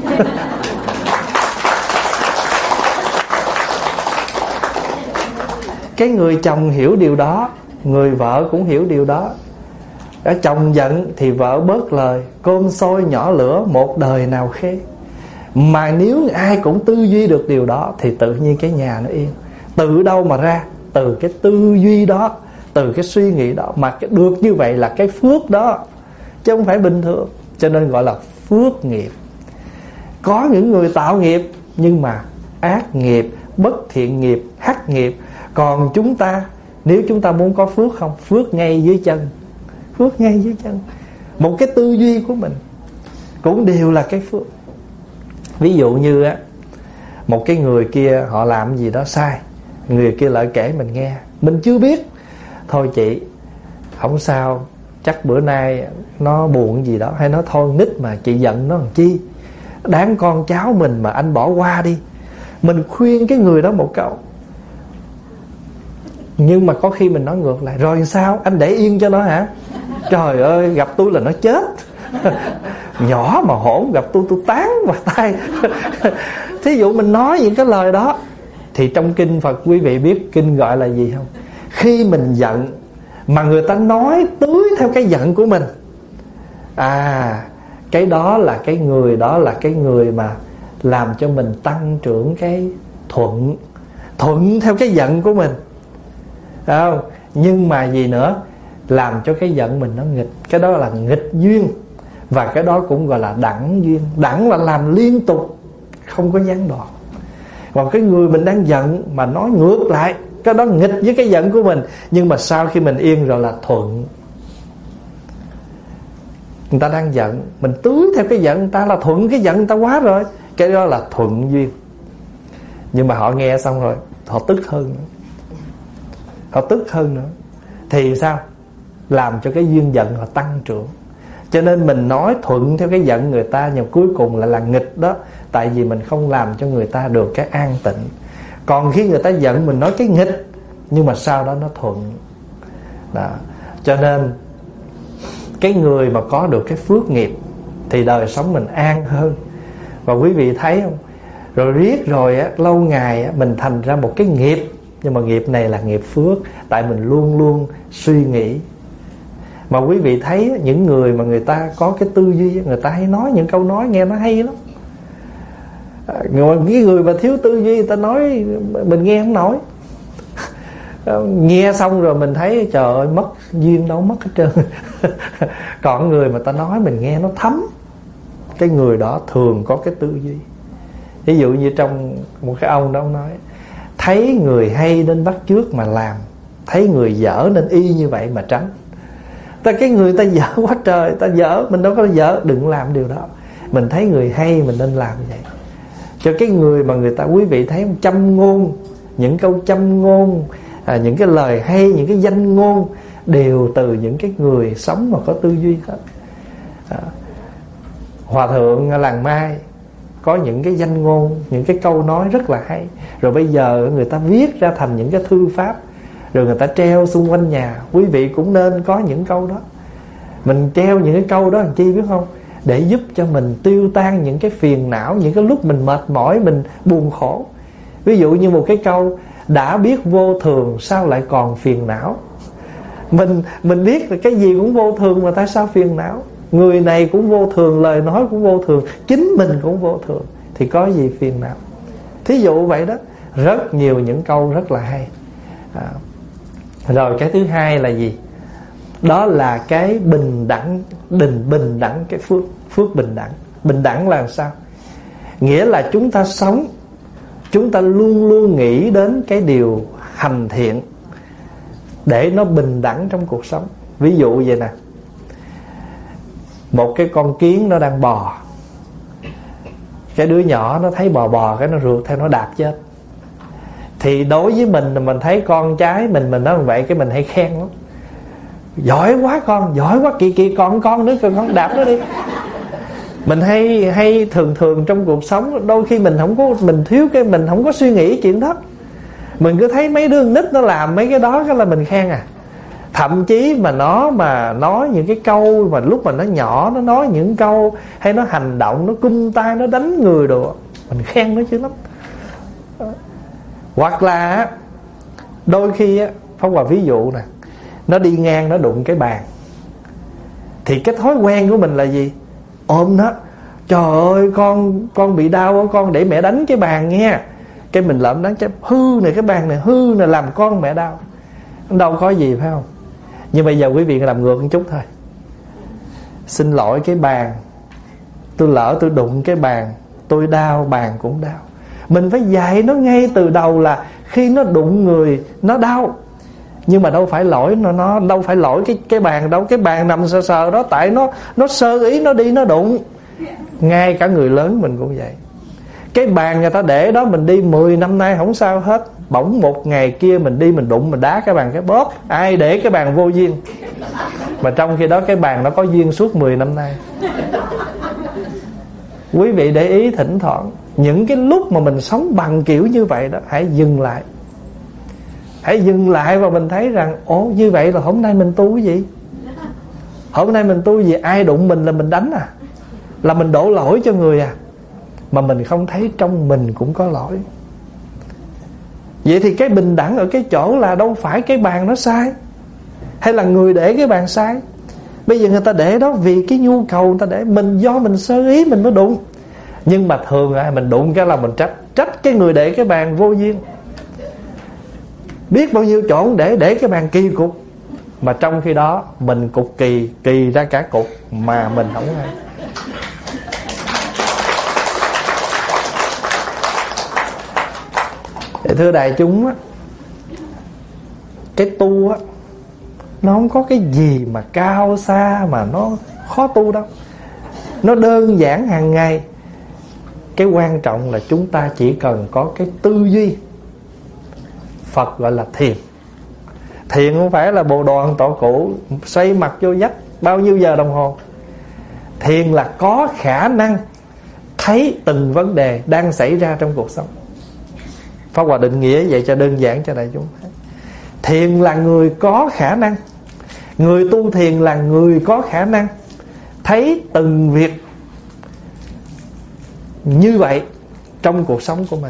Cái người chồng hiểu điều đó, người vợ cũng hiểu điều đó. Ở chồng giận thì vợ bớt lời, cơm sôi nhỏ lửa, một đời nào khê. Mà nếu ai cũng tư duy được điều đó, thì tự nhiên cái nhà nó yên. Từ đâu mà ra? Từ cái tư duy đó, từ cái suy nghĩ đó. Mà được như vậy là cái phước đó, chứ không phải bình thường. Cho nên gọi là phước nghiệp. Có những người tạo nghiệp, nhưng mà ác nghiệp, bất thiện nghiệp, hắc nghiệp. Còn chúng ta, nếu chúng ta muốn có phước không? Phước ngay dưới chân. Phước ngay dưới chân. Một cái tư duy của mình cũng đều là cái phước. Ví dụ như á, một cái người kia họ làm gì đó sai, người kia lại kể mình nghe, mình chưa biết. Thôi chị, không sao, chắc bữa nay nó buồn gì đó, hay nó thôi nít mà chị giận nó làm chi, đáng con cháu mình mà anh bỏ qua đi. Mình khuyên cái người đó một câu, nhưng mà có khi mình nói ngược lại, rồi sao anh để yên cho nó hả? Trời ơi, gặp tôi là nó chết. Nhỏ mà hổn, gặp tôi tôi tán vào tay. Thí dụ mình nói những cái lời đó, thì trong kinh Phật quý vị biết kinh gọi là gì không? Khi mình giận mà người ta nói tưới theo cái giận của mình, à, cái đó là cái người đó là cái người mà làm cho mình tăng trưởng cái thuận, thuận theo cái giận của mình, phải không? Nhưng mà gì nữa, làm cho cái giận mình nó nghịch, cái đó là nghịch duyên. Và cái đó cũng gọi là đẳng duyên. Đẳng là làm liên tục, không có gián đoạn. Còn cái người mình đang giận mà nói ngược lại, cái đó nghịch với cái giận của mình. Nhưng mà sau khi mình yên rồi là thuận. Người ta đang giận, mình tưới theo cái giận người ta là thuận cái giận người ta quá rồi, cái đó là thuận duyên. Nhưng mà họ nghe xong rồi họ tức hơn nữa. Họ tức hơn nữa thì sao? Làm cho cái duyên giận họ tăng trưởng. Cho nên mình nói thuận theo cái giận người ta, nhưng cuối cùng lại là nghịch đó. Tại vì mình không làm cho người ta được cái an tịnh. Còn khi người ta giận mình nói cái nghịch, nhưng mà sau đó nó thuận đó. Cho nên cái người mà có được cái phước nghiệp thì đời sống mình an hơn. Và quý vị thấy không, rồi riết rồi á, lâu ngày á, mình thành ra một cái nghiệp. Nhưng mà nghiệp này là nghiệp phước, tại mình luôn luôn suy nghĩ. Mà quý vị thấy những người mà người ta có cái tư duy, người ta hay nói những câu nói nghe nó hay lắm. Những cái người mà thiếu tư duy, người ta nói mình nghe không nổi. Nghe xong rồi mình thấy trời ơi, mất duyên đâu mất hết trơn. Còn người mà ta nói mình nghe nó thấm, cái người đó thường có cái tư duy. Ví dụ như trong một cái ông đó, ông nói thấy người hay nên bắt chước mà làm, thấy người dở nên y như vậy mà tránh. Ta cái người ta dở quá trời, ta dở, mình đâu có dở, đừng làm điều đó. Mình thấy người hay mình nên làm vậy. Cho cái người mà người ta, quý vị thấy châm ngôn, những câu châm ngôn, à, những cái lời hay, những cái danh ngôn đều từ những cái người sống mà có tư duy hết. à, Hòa thượng làng Mai có những cái danh ngôn, những cái câu nói rất là hay. Rồi bây giờ người ta viết ra thành những cái thư pháp, rồi người ta treo xung quanh nhà. Quý vị cũng nên có những câu đó. Mình treo những cái câu đó làm chi biết không? Để giúp cho mình tiêu tan những cái phiền não, những cái lúc mình mệt mỏi, mình buồn khổ. Ví dụ như một cái câu: đã biết vô thường sao lại còn phiền não. Mình mình biết là cái gì cũng vô thường mà tại sao phiền não? Người này cũng vô thường, lời nói cũng vô thường, chính mình cũng vô thường, thì có gì phiền não? Thí dụ vậy đó. Rất nhiều những câu rất là hay. à, Rồi cái thứ hai là gì? Đó là cái bình đẳng. Bình, bình đẳng cái phước. Phước bình đẳng. Bình đẳng là sao? Nghĩa là chúng ta sống, chúng ta luôn luôn nghĩ đến cái điều hành thiện để nó bình đẳng trong cuộc sống. Ví dụ vậy nè, một cái con kiến nó đang bò, cái đứa nhỏ nó thấy bò bò, cái nó rượt theo nó đạp chết. Thì đối với mình, mình thấy con trái mình mình nói như vậy, cái mình hay khen lắm: giỏi quá con, giỏi quá, kì kì con con nữa, con đạp nó đi. Mình hay hay thường thường trong cuộc sống, đôi khi mình không có, mình thiếu cái, mình không có suy nghĩ chuyện đó. Mình cứ thấy mấy đứa nít nó làm mấy cái đó, cái là mình khen à. Thậm chí mà nó mà nói những cái câu mà lúc mà nó nhỏ, nó nói những câu hay nó hành động, nó cung tay, nó đánh người đồ, mình khen nó chứ lắm. Hoặc là đôi khi á, Pháp Hòa ví dụ nè, nó đi ngang nó đụng cái bàn, thì cái thói quen của mình là gì? Ôm nó: trời ơi con con bị đau, con để mẹ đánh cái bàn nghe. Cái mình lợm đánh cái hư này, cái bàn này hư này, làm con mẹ đau. Đâu có gì, phải không? Nhưng bây giờ quý vị làm ngược một chút thôi. Xin lỗi cái bàn, tôi lỡ tôi đụng cái bàn, tôi đau, bàn cũng đau. Mình phải dạy nó ngay từ đầu là khi nó đụng người nó đau. Nhưng mà đâu phải lỗi nó, nó đâu phải lỗi cái cái bàn đâu. Cái bàn nằm sờ sờ đó, tại nó nó sơ ý nó đi nó đụng. Ngay cả người lớn mình cũng vậy. Cái bàn người ta để đó mình đi mười năm nay không sao hết, bỗng một ngày kia mình đi mình đụng mình đá cái bàn cái bóp. Ai để cái bàn vô duyên, mà trong khi đó cái bàn nó có duyên suốt mười năm nay. Quý vị để ý thỉnh thoảng những cái lúc mà mình sống bằng kiểu như vậy đó, hãy dừng lại. Hãy dừng lại và mình thấy rằng ồ, như vậy là hôm nay mình tu cái gì? Hôm nay mình tu gì? Ai đụng mình là mình đánh à? Là mình đổ lỗi cho người à? Mà mình không thấy trong mình cũng có lỗi. Vậy thì cái bình đẳng ở cái chỗ là đâu phải cái bàn nó sai, hay là người để cái bàn sai. Bây giờ người ta để đó vì cái nhu cầu người ta để, mình do mình sơ ý mình mới đụng. Nhưng mà thường là mình đụng cái là mình trách Trách cái người để cái bàn vô duyên. Biết bao nhiêu chỗ để để cái bàn kỳ cục, mà trong khi đó mình cục kỳ, kỳ ra cả cục mà mình không hay. Thưa đại chúng á, cái tu á, nó không có cái gì mà cao xa mà nó khó tu đâu. Nó đơn giản hàng ngày. Cái quan trọng là chúng ta chỉ cần có cái tư duy. Phật gọi là thiền. Thiền không phải là bồ đoàn tổ cụ xoay mặt vô vách bao nhiêu giờ đồng hồ. Thiền là có khả năng thấy từng vấn đề đang xảy ra trong cuộc sống. Pháp Hòa định nghĩa vậy cho đơn giản cho đại chúng. Thiền là người có khả năng. Người tu thiền là người có khả năng thấy từng việc như vậy trong cuộc sống của mình.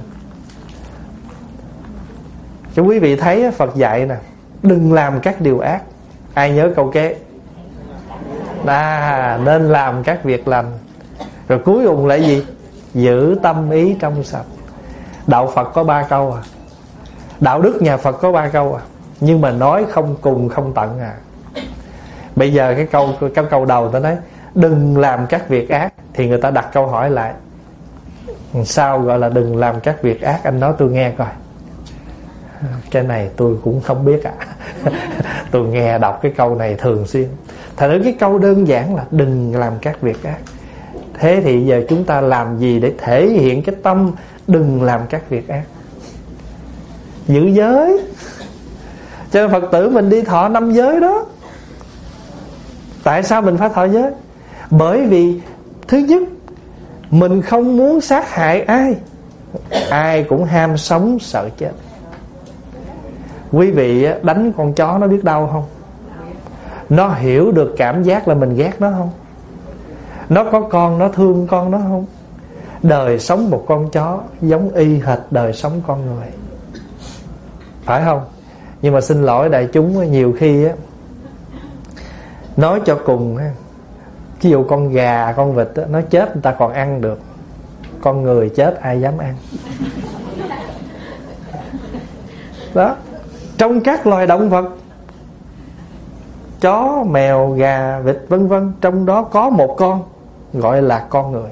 Cho quý vị thấy Phật dạy nè, đừng làm các điều ác. Ai nhớ câu kế? À, nên làm các việc lành. Rồi cuối cùng là gì? Giữ tâm ý trong sạch. Đạo Phật có ba câu à. Đạo đức nhà Phật có ba câu à. Nhưng mà nói không cùng không tận à. Bây giờ cái câu cái câu đầu ta nói đừng làm các việc ác, thì người ta đặt câu hỏi lại, sao gọi là đừng làm các việc ác? Anh nói tôi nghe coi. Cái này tôi cũng không biết ạ. À. Tôi nghe đọc cái câu này thường xuyên. Thật ra cái câu đơn giản là đừng làm các việc ác. Thế thì giờ chúng ta làm gì để thể hiện cái tâm đừng làm các việc ác? Giữ giới. Cho nên Phật tử mình đi thọ năm giới đó. Tại sao mình phải thọ giới? Bởi vì thứ nhất, mình không muốn sát hại ai. Ai cũng ham sống sợ chết. Quý vị đánh con chó nó biết đau không? Nó hiểu được cảm giác là mình ghét nó không? Nó có con nó thương con nó không? Đời sống một con chó giống y hệt đời sống con người, phải không? Nhưng mà xin lỗi đại chúng, nhiều khi á, nói cho cùng á, ví dụ con gà, con vịt á, nó chết người ta còn ăn được. Con người chết ai dám ăn. Đó. Trong các loài động vật, chó, mèo, gà, vịt vân vân, trong đó có một con gọi là con người.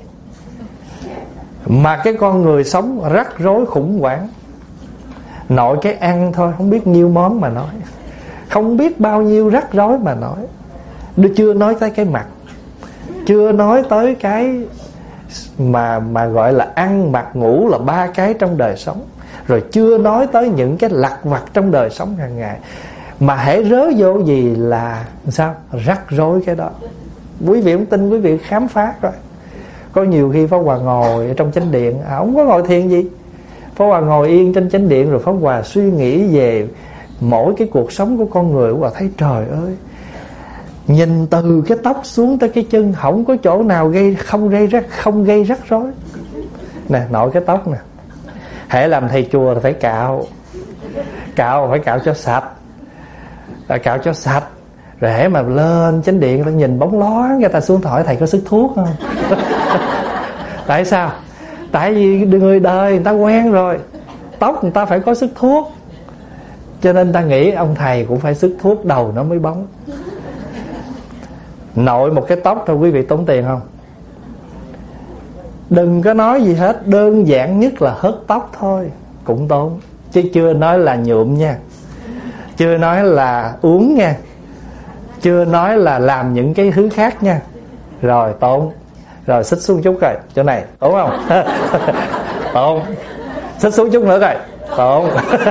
Mà cái con người sống rắc rối khủng hoảng. Nội cái ăn thôi không biết nhiêu món mà nói, không biết bao nhiêu rắc rối mà nói. Chưa nói tới cái mặt, chưa nói tới cái mà mà gọi là ăn mặc ngủ là ba cái trong đời sống. Rồi chưa nói tới những cái lặt vặt trong đời sống hàng ngày. Mà hễ rớ vô gì là sao? Rắc rối cái đó. Quý vị không tin, quý vị khám phá coi. Có nhiều khi Pháp Hòa ngồi ở trong chánh điện, à, không có ngồi thiền gì. Pháp Hòa ngồi yên trên chánh điện, rồi Pháp Hòa suy nghĩ về mỗi cái cuộc sống của con người. Pháp Hòa thấy trời ơi, nhìn từ cái tóc xuống tới cái chân, không có chỗ nào gây không gây rắc không gây rắc rối. Nè, nội cái tóc nè, hễ làm thầy chùa là phải cạo, cạo phải cạo cho sạch, cạo cho sạch. Rồi hễ mà lên chánh điện, người ta nhìn bóng loáng, người ta xuống hỏi thầy có sức thuốc không? Tại sao? Tại vì người đời người ta quen rồi, tóc người ta phải có sức thuốc, cho nên ta nghĩ ông thầy cũng phải sức thuốc đầu nó mới bóng. Nội một cái tóc thôi quý vị tốn tiền không? Đừng có nói gì hết, đơn giản nhất là hớt tóc thôi cũng tốn. Chứ chưa nói là nhuộm nha, chưa nói là uống nha, chưa nói là làm những cái thứ khác nha. Rồi tốn. Rồi xích xuống chút rồi, chỗ này tốn không? Tốn. Xích xuống chút nữa rồi, tốn.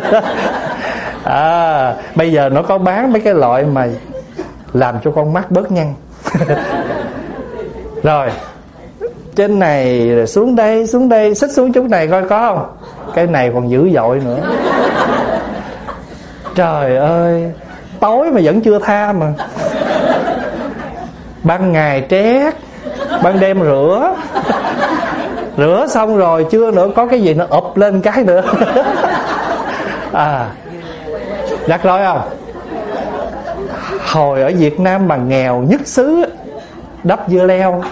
À, bây giờ nó có bán mấy cái loại mà làm cho con mắt bớt nhăn. Rồi trên này rồi xuống đây, xuống đây, xích xuống chút này coi có không. Cái này còn dữ dội nữa. Trời ơi, tối mà vẫn chưa tha mà. Ban ngày trét, ban đêm rửa. Rửa xong rồi chưa nữa có cái gì nó ụp lên cái nữa. À, rắc rối không? Hồi ở Việt Nam mà nghèo nhất xứ, đắp dưa leo.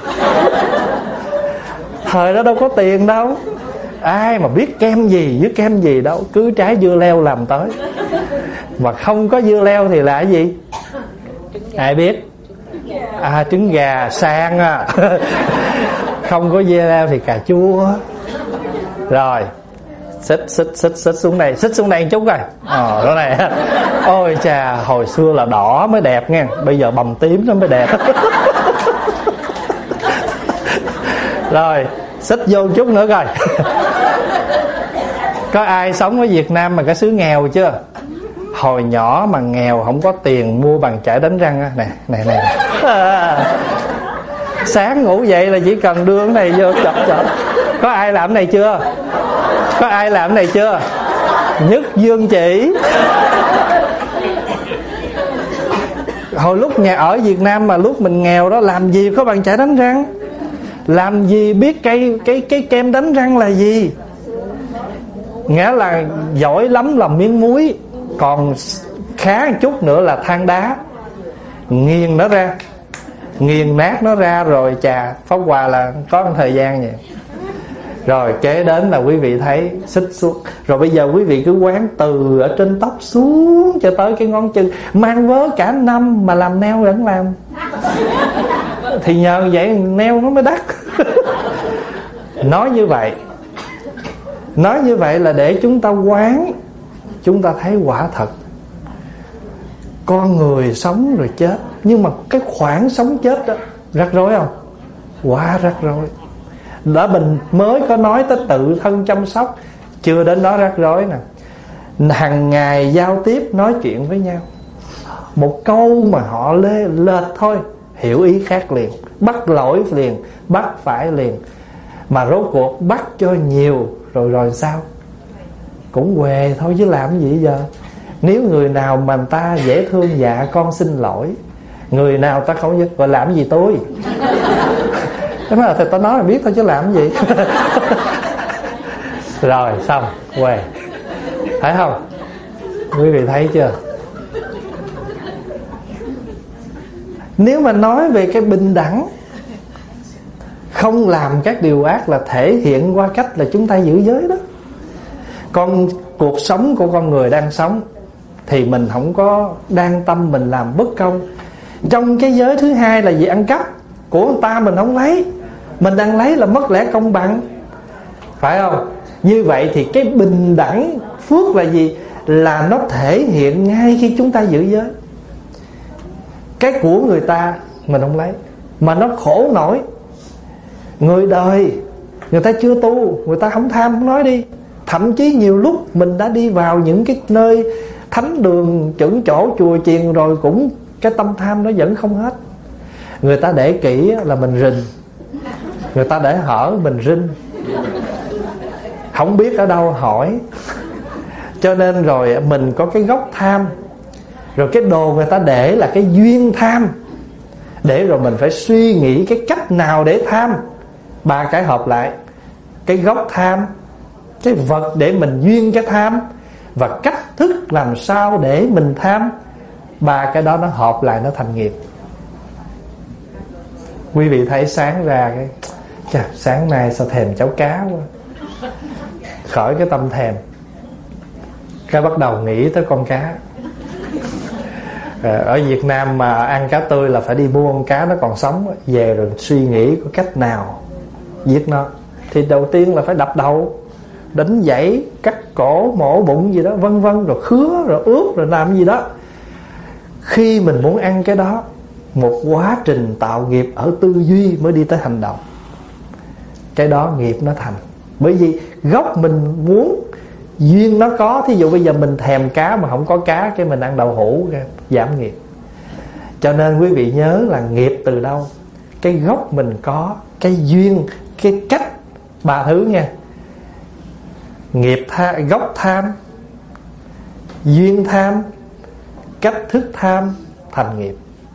Thời đó đâu có tiền đâu, ai mà biết kem gì với kem gì đâu, cứ trái dưa leo làm tới. Mà không có dưa leo thì là cái gì? Ai biết? À, trứng gà sang à. Không có dưa leo thì cà chua. Rồi xích xích xích xích xuống đây, xích xuống đây một chút rồi. Ờ, đó này. Ôi chà, hồi xưa là đỏ mới đẹp nha, bây giờ bầm tím nó mới đẹp. Rồi xích vô chút nữa coi. Có ai sống ở Việt Nam mà cái xứ nghèo chưa? Hồi nhỏ mà nghèo không có tiền mua bằng chải đánh răng á. Nè, nè, nè. À, sáng ngủ dậy là chỉ cần đưa cái này vô chọc chọc. Có ai làm cái này chưa? Có ai làm cái này chưa? Nhất dương chỉ. Hồi lúc nhà ở Việt Nam mà lúc mình nghèo đó, làm gì có bằng chải đánh răng, làm gì biết cây cái cái kem đánh răng là gì. Nghĩa là giỏi lắm là miếng muối, còn khá một chút nữa là than đá. Nghiền nó ra, nghiền nát nó ra rồi chà, Pháp Hòa là có một thời gian vậy. Rồi kế đến là quý vị thấy xích xuống. Rồi bây giờ quý vị cứ quán từ ở trên tóc xuống cho tới cái ngón chân. Mang vớ cả năm mà làm nail vẫn làm. Thì nhờ vậy nail nó mới đắt. Nói như vậy, nói như vậy là để chúng ta quán, chúng ta thấy quả thật con người sống rồi chết. Nhưng mà cái khoảng sống chết đó rắc rối không? Quá rắc rối. Đã mình mới có nói tới tự thân chăm sóc, chưa đến đó rắc rối nè. Hàng ngày giao tiếp nói chuyện với nhau, một câu mà họ lê lệch thôi, hiểu ý khác liền, bắt lỗi liền, bắt phải liền. Mà rốt cuộc bắt cho nhiều rồi rồi sao? Cũng què thôi chứ làm gì giờ. Nếu người nào mà người ta dễ thương, dạ con xin lỗi. Người nào ta không gọi làm gì tôi. Thế mà thì ta nói là biết thôi chứ làm gì. Rồi xong, què. Thấy không? Quý vị thấy chưa? Nếu mà nói về cái bình đẳng, không làm các điều ác là thể hiện qua cách là chúng ta giữ giới đó. Còn cuộc sống của con người đang sống thì mình không có đang tâm mình làm bất công. Trong cái giới thứ hai là gì? Ăn cắp của người ta mình không lấy, mình đang lấy là mất lẽ công bằng, phải không? Như vậy thì cái bình đẳng phước là gì? Là nó thể hiện ngay khi chúng ta giữ giới. Cái của người ta mình không lấy, mà nó khổ nổi. Người đời người ta chưa tu, người ta không tham không nói đi. Thậm chí nhiều lúc mình đã đi vào những cái nơi thánh đường, chưởng chỗ, chùa chiền rồi, cũng cái tâm tham nó vẫn không hết. Người ta để kỹ là mình rình, người ta để hở mình rinh, không biết ở đâu hỏi. Cho nên rồi mình có cái gốc tham. Rồi cái đồ người ta để là cái duyên tham, để rồi mình phải suy nghĩ cái cách nào để tham. Ba cái hợp lại, cái gốc tham, cái vật để mình duyên cái tham, và cách thức làm sao để mình tham. Ba cái đó nó hợp lại nó thành nghiệp. Quý vị thấy sáng ra cái chà, sáng nay sao thèm cháo cá quá, khởi cái tâm thèm, cái bắt đầu nghĩ tới con cá. Ở Việt Nam mà ăn cá tươi là phải đi mua con cá nó còn sống, về rồi suy nghĩ có cách nào giết nó. thì đầu tiên là phải đập đầu, đánh dãy, cắt cổ, mổ bụng gì đó, vân vân, rồi khứa, rồi ướp, rồi làm gì đó. Khi mình muốn ăn cái đó, một quá trình tạo nghiệp ở tư duy mới đi tới hành động. Cái đó nghiệp nó thành. Bởi vì gốc mình muốn, duyên nó có. Thí dụ bây giờ mình thèm cá mà không có cá, cái mình ăn đậu hũ, giảm nghiệp. Cho nên quý vị nhớ là nghiệp từ đâu? Cái gốc mình có, cái duyên, cái cách, ba thứ nha. Nghiệp tha, gốc tham, duyên tham, cách thức tham thành nghiệp.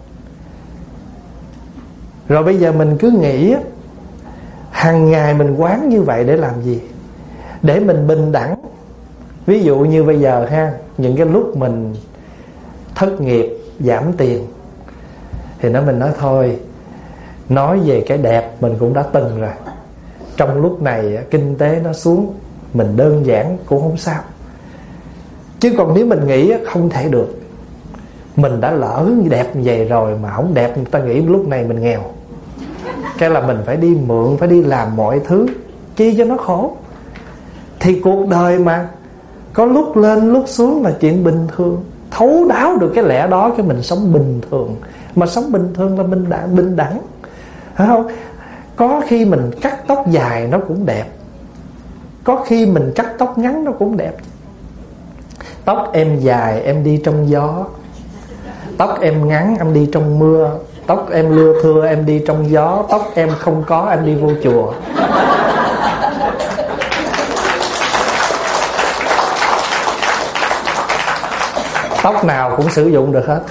Rồi bây giờ mình cứ nghĩ hàng ngày mình quán như vậy để làm gì? Để mình bình đẳng. Ví dụ như bây giờ ha, những cái lúc mình thất nghiệp, giảm tiền, thì nó mình nói thôi, nói về cái đẹp mình cũng đã từng rồi. Trong lúc này kinh tế nó xuống, mình đơn giản cũng không sao. Chứ còn nếu mình nghĩ không thể được, mình đã lỡ đẹp như vậy rồi mà không đẹp, người ta nghĩ lúc này mình nghèo, cái là mình phải đi mượn, phải đi làm mọi thứ, chi cho nó khổ. Thì cuộc đời mà có lúc lên lúc xuống là chuyện bình thường. Thấu đáo được cái lẽ đó, cái mình sống bình thường. Mà sống bình thường là mình đã bình đẳng, phải không? Có khi mình cắt tóc dài nó cũng đẹp, có khi mình cắt tóc ngắn nó cũng đẹp. Tóc em dài em đi trong gió, tóc em ngắn em đi trong mưa, tóc em lưa thưa em đi trong gió, tóc em không có em đi vô chùa. Tóc nào cũng sử dụng được hết.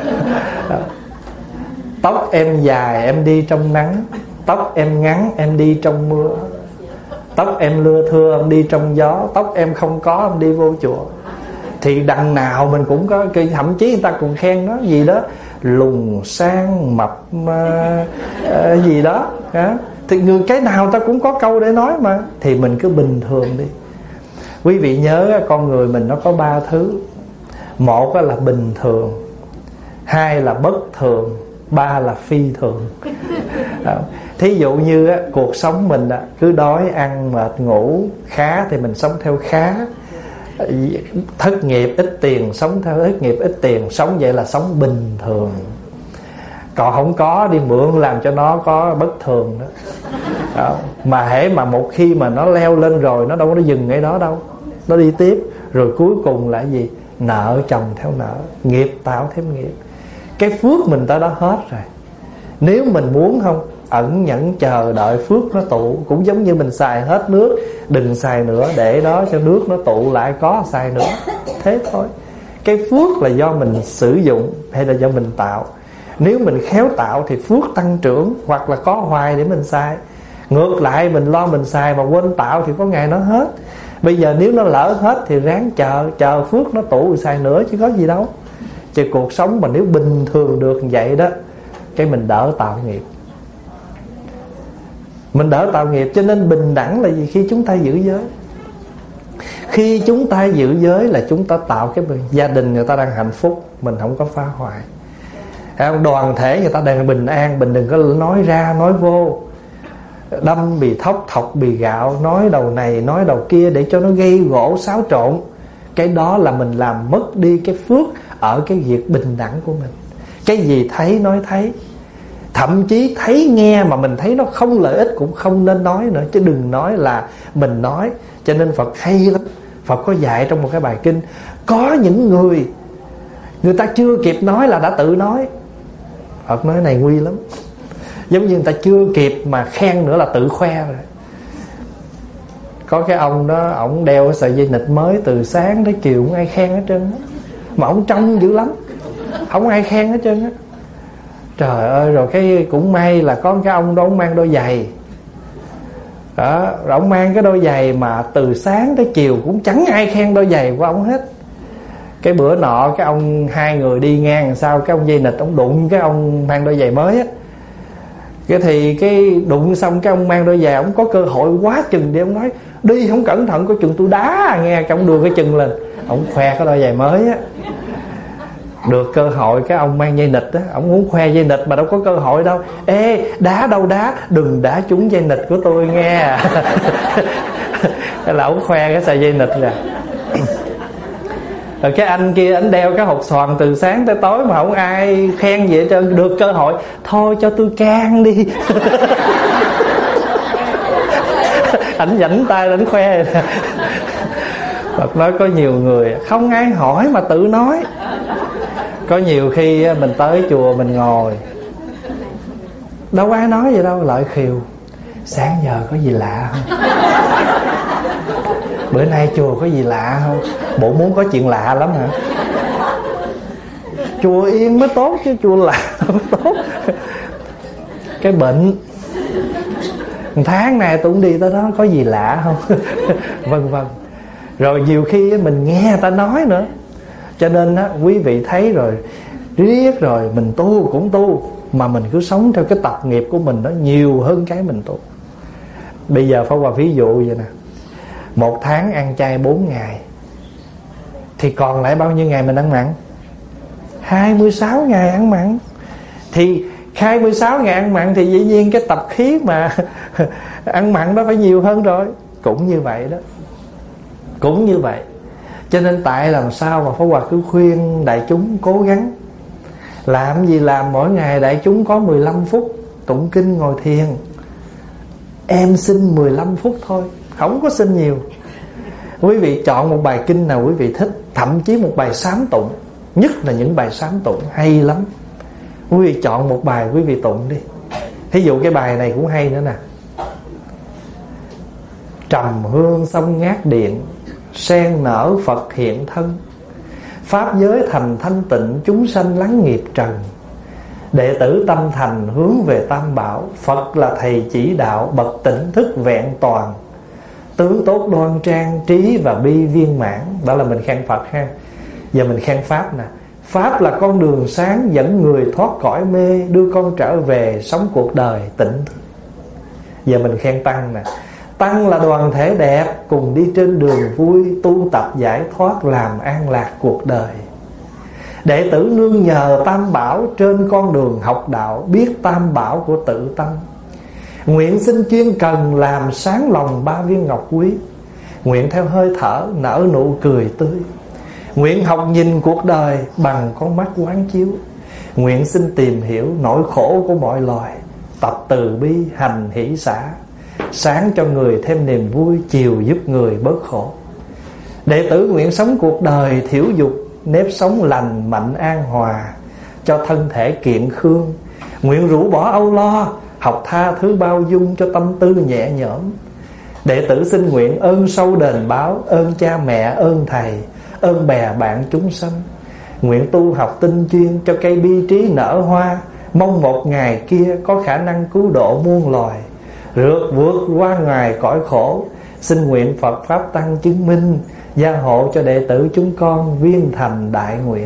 Tóc em dài em đi trong nắng, tóc em ngắn em đi trong mưa, tóc em lưa thưa em đi trong gió, tóc em không có em đi vô chùa. Thì đằng nào mình cũng có, thậm chí người ta cũng khen nó gì đó lùn sang mập uh, uh, gì đó uh. Thì người cái nào ta cũng có câu để nói mà. Thì mình cứ bình thường đi. Quý vị nhớ con người mình nó có ba thứ. Một là bình thường, hai là bất thường, ba là phi thường. Thí dụ như á, cuộc sống mình á, cứ đói ăn mệt ngủ, khá thì mình sống theo khá, thất nghiệp ít tiền sống theo thất nghiệp ít tiền, sống vậy là sống bình thường. Còn không có đi mượn làm cho nó có bất thường đó. Đó. Mà hễ mà một khi mà nó leo lên rồi, nó đâu có dừng ngay đó đâu, nó đi tiếp. Rồi cuối cùng là gì? Nợ chồng theo nợ, nghiệp tạo thêm nghiệp. Cái phước mình tới đó hết rồi. Nếu mình muốn không, ẩn nhẫn chờ đợi phước nó tụ. Cũng giống như mình xài hết nước, đừng xài nữa, để đó cho nước nó tụ lại có xài nữa. Thế thôi. Cái phước là do mình sử dụng hay là do mình tạo? Nếu mình khéo tạo thì phước tăng trưởng, hoặc là có hoài để mình xài. Ngược lại mình lo mình xài mà quên tạo thì có ngày nó hết. Bây giờ nếu nó lỡ hết thì ráng chờ, chờ phước nó tụ rồi xài nữa chứ có gì đâu. Chứ cuộc sống mà nếu bình thường được vậy đó, cái mình đỡ tạo nghiệp. Mình đỡ tạo nghiệp. Cho nên bình đẳng là gì? Khi chúng ta giữ giới, khi chúng ta giữ giới là chúng ta tạo cái gia đình người ta đang hạnh phúc, mình không có phá hoại. Đoàn thể người ta đang bình an, mình đừng có nói ra nói vô, đâm bì thóc thọc bì gạo, nói đầu này nói đầu kia để cho nó gây gỗ xáo trộn. Cái đó là mình làm mất đi cái phước ở cái việc bình đẳng của mình. Cái gì thấy nói thấy, thậm chí thấy nghe mà mình thấy nó không lợi ích cũng không nên nói nữa, chứ đừng nói là mình nói. Cho nên Phật hay lắm. Phật có dạy trong một cái bài kinh, có những người người ta chưa kịp nói là đã tự nói. Phật nói này nguy lắm. Giống như người ta chưa kịp mà khen nữa là tự khoe rồi. Có cái ông đó, ổng đeo cái sợi dây nịt mới từ sáng tới chiều không ai khen hết trơn á. Mà ổng trông dữ lắm, không ai khen hết trơn á. Trời ơi, rồi cái cũng may là có cái ông đó, ổng mang đôi giày đó, rồi ổng mang cái đôi giày mà từ sáng tới chiều cũng chẳng ai khen đôi giày của ổng hết. Cái bữa nọ cái ông, hai người đi ngang sao cái ông dây nịt ổng đụng cái ông mang đôi giày mới á. Cái thì cái đụng xong cái ông mang đôi giày, ổng có cơ hội quá chừng để ông nói đi không cẩn thận có chừng tôi đá nghe. Cái ông đưa cái chân lên, ổng khoe cái đôi giày mới á. Được cơ hội cái ông mang dây nịt á, ông muốn khoe dây nịt mà đâu có cơ hội đâu. Ê, đá đâu đá, đừng đá trúng dây nịt của tôi nghe. Thế là ông khoe cái sợi dây nịt ra. Rồi cái anh kia anh đeo cái hột xoàn từ sáng tới tối mà không ai khen gì hết trơn. Được cơ hội, thôi cho tôi can đi. Ảnh vảnh tay ảnh khoe. Phật nói có nhiều người không ai hỏi mà tự nói. Có nhiều khi mình tới chùa mình ngồi, đâu ai nói gì đâu, lại khiều: sáng giờ có gì lạ không? Bữa nay chùa có gì lạ không? Bộ muốn có chuyện lạ lắm hả? Chùa yên mới tốt chứ chùa lạ mới tốt. Cái bệnh tháng này tôi cũng đi tới đó, có gì lạ không? Vân vân. Rồi nhiều khi mình nghe người ta nói nữa. Cho nên á, quý vị thấy rồi, riết rồi mình tu cũng tu, mà mình cứ sống theo cái tập nghiệp của mình nó nhiều hơn cái mình tu. Bây giờ Pháp Hòa ví dụ vậy nè, một tháng ăn chay bốn ngày, thì còn lại bao nhiêu ngày mình ăn mặn? hai mươi sáu ngày ăn mặn. Thì hai mươi sáu ngày ăn mặn thì dĩ nhiên cái tập khí mà ăn mặn nó phải nhiều hơn rồi. Cũng như vậy đó, cũng như vậy. Cho nên tại làm sao mà Pháp Hòa cứ khuyên đại chúng cố gắng. Làm gì làm, mỗi ngày đại chúng có mười lăm phút tụng kinh ngồi thiền. Em xin mười lăm phút thôi, không có xin nhiều. Quý vị chọn một bài kinh nào quý vị thích, thậm chí một bài sám tụng, nhất là những bài sám tụng hay lắm. Quý vị chọn một bài quý vị tụng đi. Thí dụ cái bài này cũng hay nữa nè: trầm hương sông ngát điện, sen nở Phật hiện thân. Pháp giới thành thanh tịnh, chúng sanh lắng nghiệp trần. Đệ tử tâm thành hướng về Tam Bảo, Phật là thầy chỉ đạo, bậc tỉnh thức vẹn toàn. Tướng tốt đoan trang, trí và bi viên mãn. Đó là mình khen Phật ha. Giờ mình khen Pháp nè. Pháp là con đường sáng dẫn người thoát cõi mê, đưa con trở về sống cuộc đời tỉnh thức. Giờ mình khen Tăng nè. Tăng là đoàn thể đẹp, cùng đi trên đường vui, tu tập giải thoát, làm an lạc cuộc đời. Đệ tử nương nhờ Tam Bảo, trên con đường học đạo, biết Tam Bảo của tự tâm. Nguyện xin chuyên cần, làm sáng lòng ba viên ngọc quý. Nguyện theo hơi thở nở nụ cười tươi. Nguyện học nhìn cuộc đời bằng con mắt quán chiếu. Nguyện xin tìm hiểu nỗi khổ của mọi loài, tập từ bi hành hỷ xả. Sáng cho người thêm niềm vui, chiều giúp người bớt khổ. Đệ tử nguyện sống cuộc đời thiểu dục, nếp sống lành mạnh an hòa, cho thân thể kiện khương. Nguyện rũ bỏ âu lo, học tha thứ bao dung, cho tâm tư nhẹ nhõm. Đệ tử xin nguyện ơn sâu đền báo, ơn cha mẹ, ơn thầy, ơn bè bạn chúng sanh. Nguyện tu học tinh chuyên, cho cây bi trí nở hoa. Mong một ngày kia có khả năng cứu độ muôn loài, rượt vượt qua ngoài cõi khổ. Xin nguyện Phật Pháp Tăng chứng minh, gia hộ cho đệ tử chúng con viên thành đại nguyện.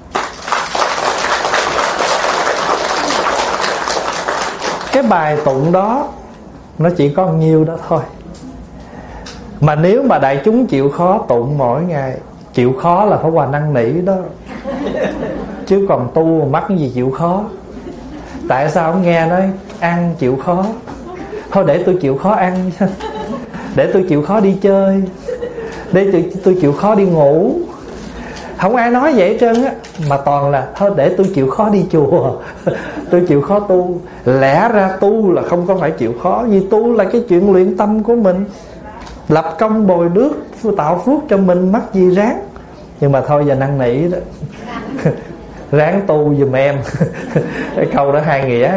Cái bài tụng đó nó chỉ có nhiêu đó thôi. Mà nếu mà đại chúng chịu khó tụng mỗi ngày, chịu khó là phải Hòa năn nỉ đó. Chứ còn tu mắc cái gì chịu khó. Tại sao ông nghe nói ăn chịu khó, thôi để tôi chịu khó ăn, để tôi chịu khó đi chơi, để tôi, tôi chịu khó đi ngủ. Không ai nói vậy hết trơn á. Mà toàn là thôi để tôi chịu khó đi chùa, tôi chịu khó tu. Lẽ ra tu là không có phải chịu khó, vì tu là cái chuyện luyện tâm của mình, lập công bồi đức, tạo phước cho mình, mắc gì ráng. Nhưng mà thôi giờ năn nỉ đó. Ráng tu giùm em. Cái câu đó hai nghĩa.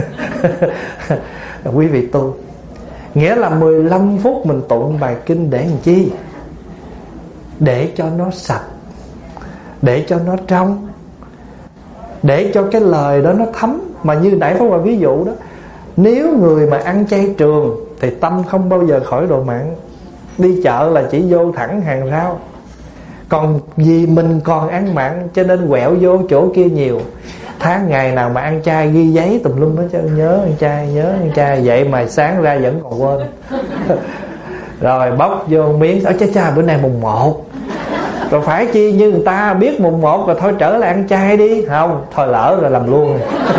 Quý vị tu, nghĩa là mười lăm phút mình tụng bài kinh để làm chi? Để cho nó sạch, để cho nó trong, để cho cái lời đó nó thấm. Mà như nãy Pháp Hòa ví dụ đó, nếu người mà ăn chay trường thì tâm không bao giờ khỏi độ mặn. Đi chợ là chỉ vô thẳng hàng rau. Còn vì mình còn ăn mặn cho nên quẹo vô chỗ kia nhiều. Tháng ngày nào mà ăn chay ghi giấy tùm lum hết trơn, nhớ ăn chay, nhớ ăn chay. Vậy mà sáng ra vẫn còn quên. Rồi bóc vô miếng, ở cha cha bữa nay mùng một, Rồi phải chi như người ta biết mùng một rồi thôi trở lại ăn chay đi. Không, thôi lỡ rồi làm luôn.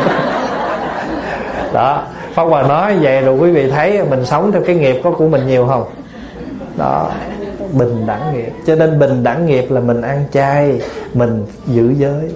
Đó, Pháp Hòa nói vậy rồi quý vị thấy mình sống theo cái nghiệp có của mình nhiều không? Đó, bình đẳng nghiệp. Cho nên bình đẳng nghiệp là mình ăn chay, mình giữ giới,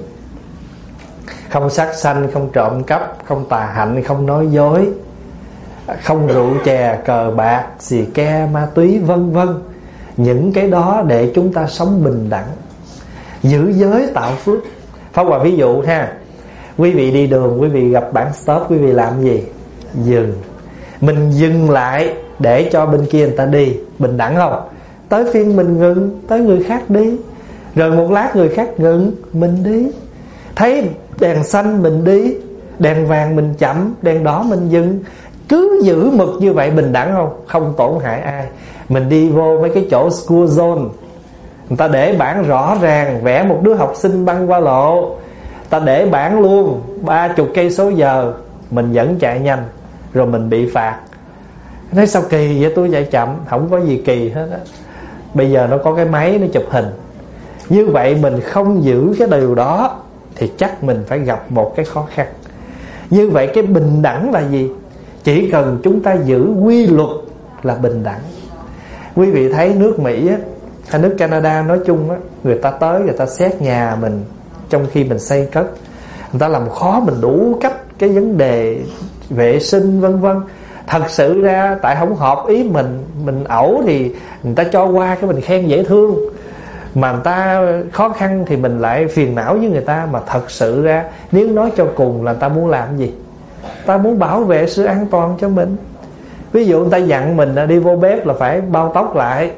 không sát sanh, không trộm cắp, không tà hạnh, không nói dối, không rượu chè, cờ bạc, xì ke, ma túy, vân vân. Những cái đó để chúng ta sống bình đẳng, giữ giới tạo phước. Pháp Hòa ví dụ ha, quý vị đi đường, quý vị gặp bảng stop, quý vị làm gì? Dừng. Mình dừng lại để cho bên kia người ta đi, bình đẳng không? Tới phiên mình ngừng, tới người khác đi. Rồi một lát người khác ngừng, mình đi. Thấy đèn xanh mình đi, đèn vàng mình chậm, đèn đỏ mình dừng. Cứ giữ mực như vậy, bình đẳng không? Không tổn hại ai. Mình đi vô mấy cái chỗ school zone, người ta để bảng rõ ràng, vẽ một đứa học sinh băng qua lộ, ta để bảng luôn ba chục cây số giờ, mình vẫn chạy nhanh, rồi mình bị phạt. Nói sao kỳ vậy, tôi chạy chậm. Không có gì kỳ hết á. Bây giờ nó có cái máy nó chụp hình. Như vậy mình không giữ cái điều đó thì chắc mình phải gặp một cái khó khăn. Như vậy cái bình đẳng là gì? Chỉ cần chúng ta giữ quy luật là bình đẳng. Quý vị thấy nước Mỹ á, hay nước Canada nói chung á, người ta tới người ta xét nhà mình trong khi mình xây cất, người ta làm khó mình đủ cách cái vấn đề vệ sinh vân vân. Thật sự ra tại không hợp ý mình, mình ẩu thì người ta cho qua cái mình khen dễ thương, mà người ta khó khăn thì mình lại phiền não với người ta. Mà thật sự ra nếu nói cho cùng là ta muốn làm gì? Ta muốn bảo vệ sự an toàn cho mình. Ví dụ người ta dặn mình đi vô bếp là phải bao tóc lại,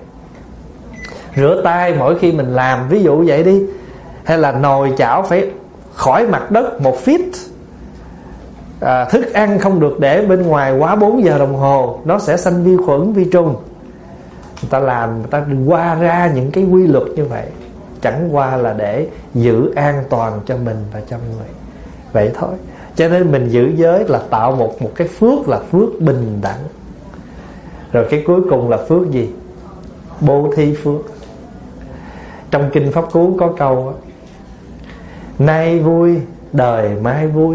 rửa tay mỗi khi mình làm, ví dụ vậy đi. Hay là nồi chảo phải khỏi mặt đất một feet, à, thức ăn không được để bên ngoài quá bốn giờ đồng hồ, nó sẽ sanh vi khuẩn vi trùng. Người ta làm, người ta qua ra những cái quy luật như vậy, chẳng qua là để giữ an toàn cho mình và cho người. Vậy thôi. Cho nên mình giữ giới là tạo một, một cái phước, là phước bình đẳng. Rồi cái cuối cùng là phước gì? Bố thí phước. Trong Kinh Pháp Cú có câu: nay vui đời mai vui,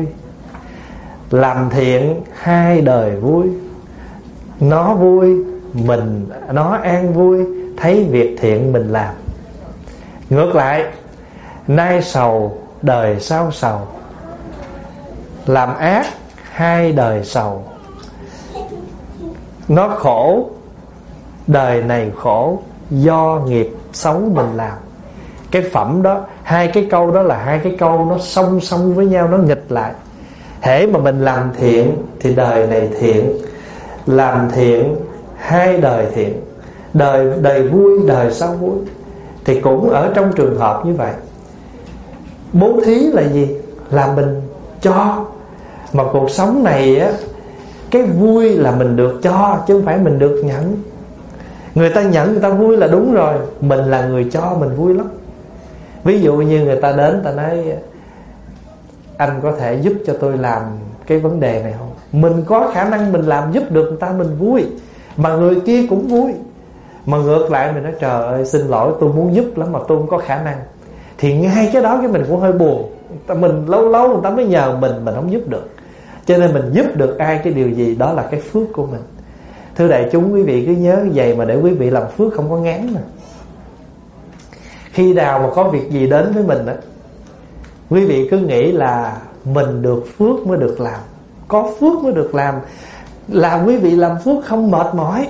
làm thiện hai đời vui. Nó vui mình, nó an vui thấy việc thiện mình làm. Ngược lại, nay sầu đời sau sầu, làm ác hai đời sầu. Nó khổ đời này khổ do nghiệp xấu mình làm. Cái phẩm đó, hai cái câu đó là hai cái câu nó song song với nhau, nó nghịch lại. Hễ mà mình làm thiện thì đời này thiện, làm thiện hai đời thiện, đời đời vui đời sau vui. Thì cũng ở trong trường hợp như vậy. Bố thí là gì? Là mình cho. Mà cuộc sống này á, cái vui là mình được cho chứ không phải mình được nhận. Người ta nhận người ta vui là đúng rồi, mình là người cho mình vui lắm. Ví dụ như người ta đến, ta nói anh có thể giúp cho tôi làm cái vấn đề này không? Mình có khả năng mình làm giúp được người ta, mình vui, mà người kia cũng vui. Mà ngược lại mình nói trời ơi xin lỗi tôi muốn giúp lắm mà tôi không có khả năng, thì ngay cái đó cái mình cũng hơi buồn. Mình lâu lâu người ta mới nhờ mình, mình không giúp được. Cho nên mình giúp được ai cái điều gì đó là cái phước của mình. Thưa đại chúng, quý vị cứ nhớ vậy mà để quý vị làm phước không có ngán mà. Khi nào mà có việc gì đến với mình á, quý vị cứ nghĩ là mình được phước mới được làm, có phước mới được làm. Là quý vị làm phước không mệt mỏi.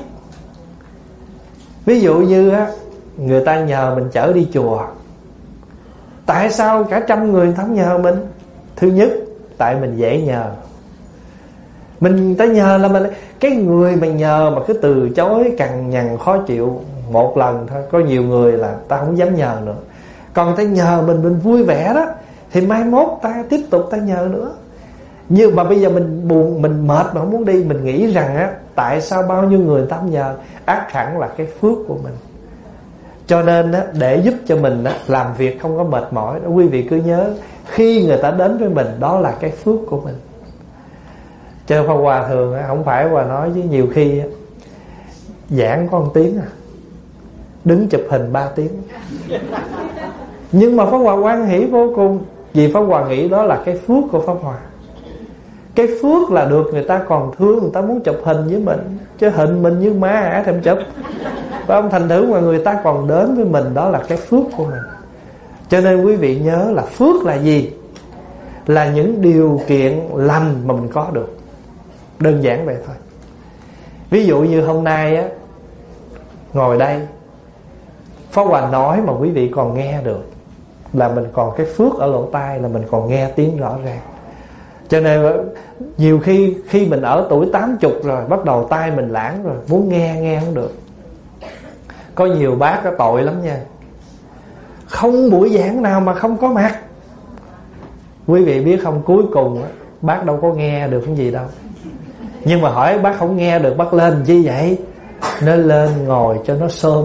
Ví dụ như á, người ta nhờ mình chở đi chùa, tại sao cả trăm người không nhờ mình? Thứ nhất, tại mình dễ nhờ. Mình ta nhờ là mình, cái người mà nhờ mà cứ từ chối cằn nhằn khó chịu một lần thôi, có nhiều người là ta không dám nhờ nữa. Còn ta nhờ mình, mình vui vẻ đó, thì mai mốt ta tiếp tục ta nhờ nữa. Nhưng mà bây giờ mình buồn, mình mệt mà không muốn đi, mình nghĩ rằng á, tại sao bao nhiêu người ta không nhờ? Ắt hẳn là cái phước của mình. Cho nên á, để giúp cho mình á, làm việc không có mệt mỏi đó, quý vị cứ nhớ, khi người ta đến với mình, đó là cái phước của mình. Cho Pháp Hòa thường á, không phải Hòa nói chứ nhiều khi á, giảng có một tiếng à, đứng chụp hình ba tiếng. Nhưng mà Pháp Hòa hoan hỷ vô cùng, vì Pháp Hòa nghĩ đó là cái phước của Pháp Hòa. Cái phước là được người ta còn thương, người ta muốn chụp hình với mình, chứ hình mình như ma ả thèm chụp. Và ông thành thử mà người ta còn đến với mình, đó là cái phước của mình. Cho nên quý vị nhớ là phước là gì? Là những điều kiện lành mà mình có được. Đơn giản vậy thôi. Ví dụ như hôm nay á, ngồi đây Pháp Hòa nói mà quý vị còn nghe được, là mình còn cái phước ở lỗ tai, là mình còn nghe tiếng rõ ràng. Cho nên nhiều khi Khi mình ở tuổi tám chục rồi, bắt đầu tai mình lãng rồi, muốn nghe, nghe không được. Có nhiều bác có tội lắm nha, không buổi giảng nào mà không có mặt. Quý vị biết không, cuối cùng á, bác đâu có nghe được cái gì đâu. Nhưng mà hỏi bác không nghe được, bác lên chi vậy? Nó lên ngồi cho nó xôm.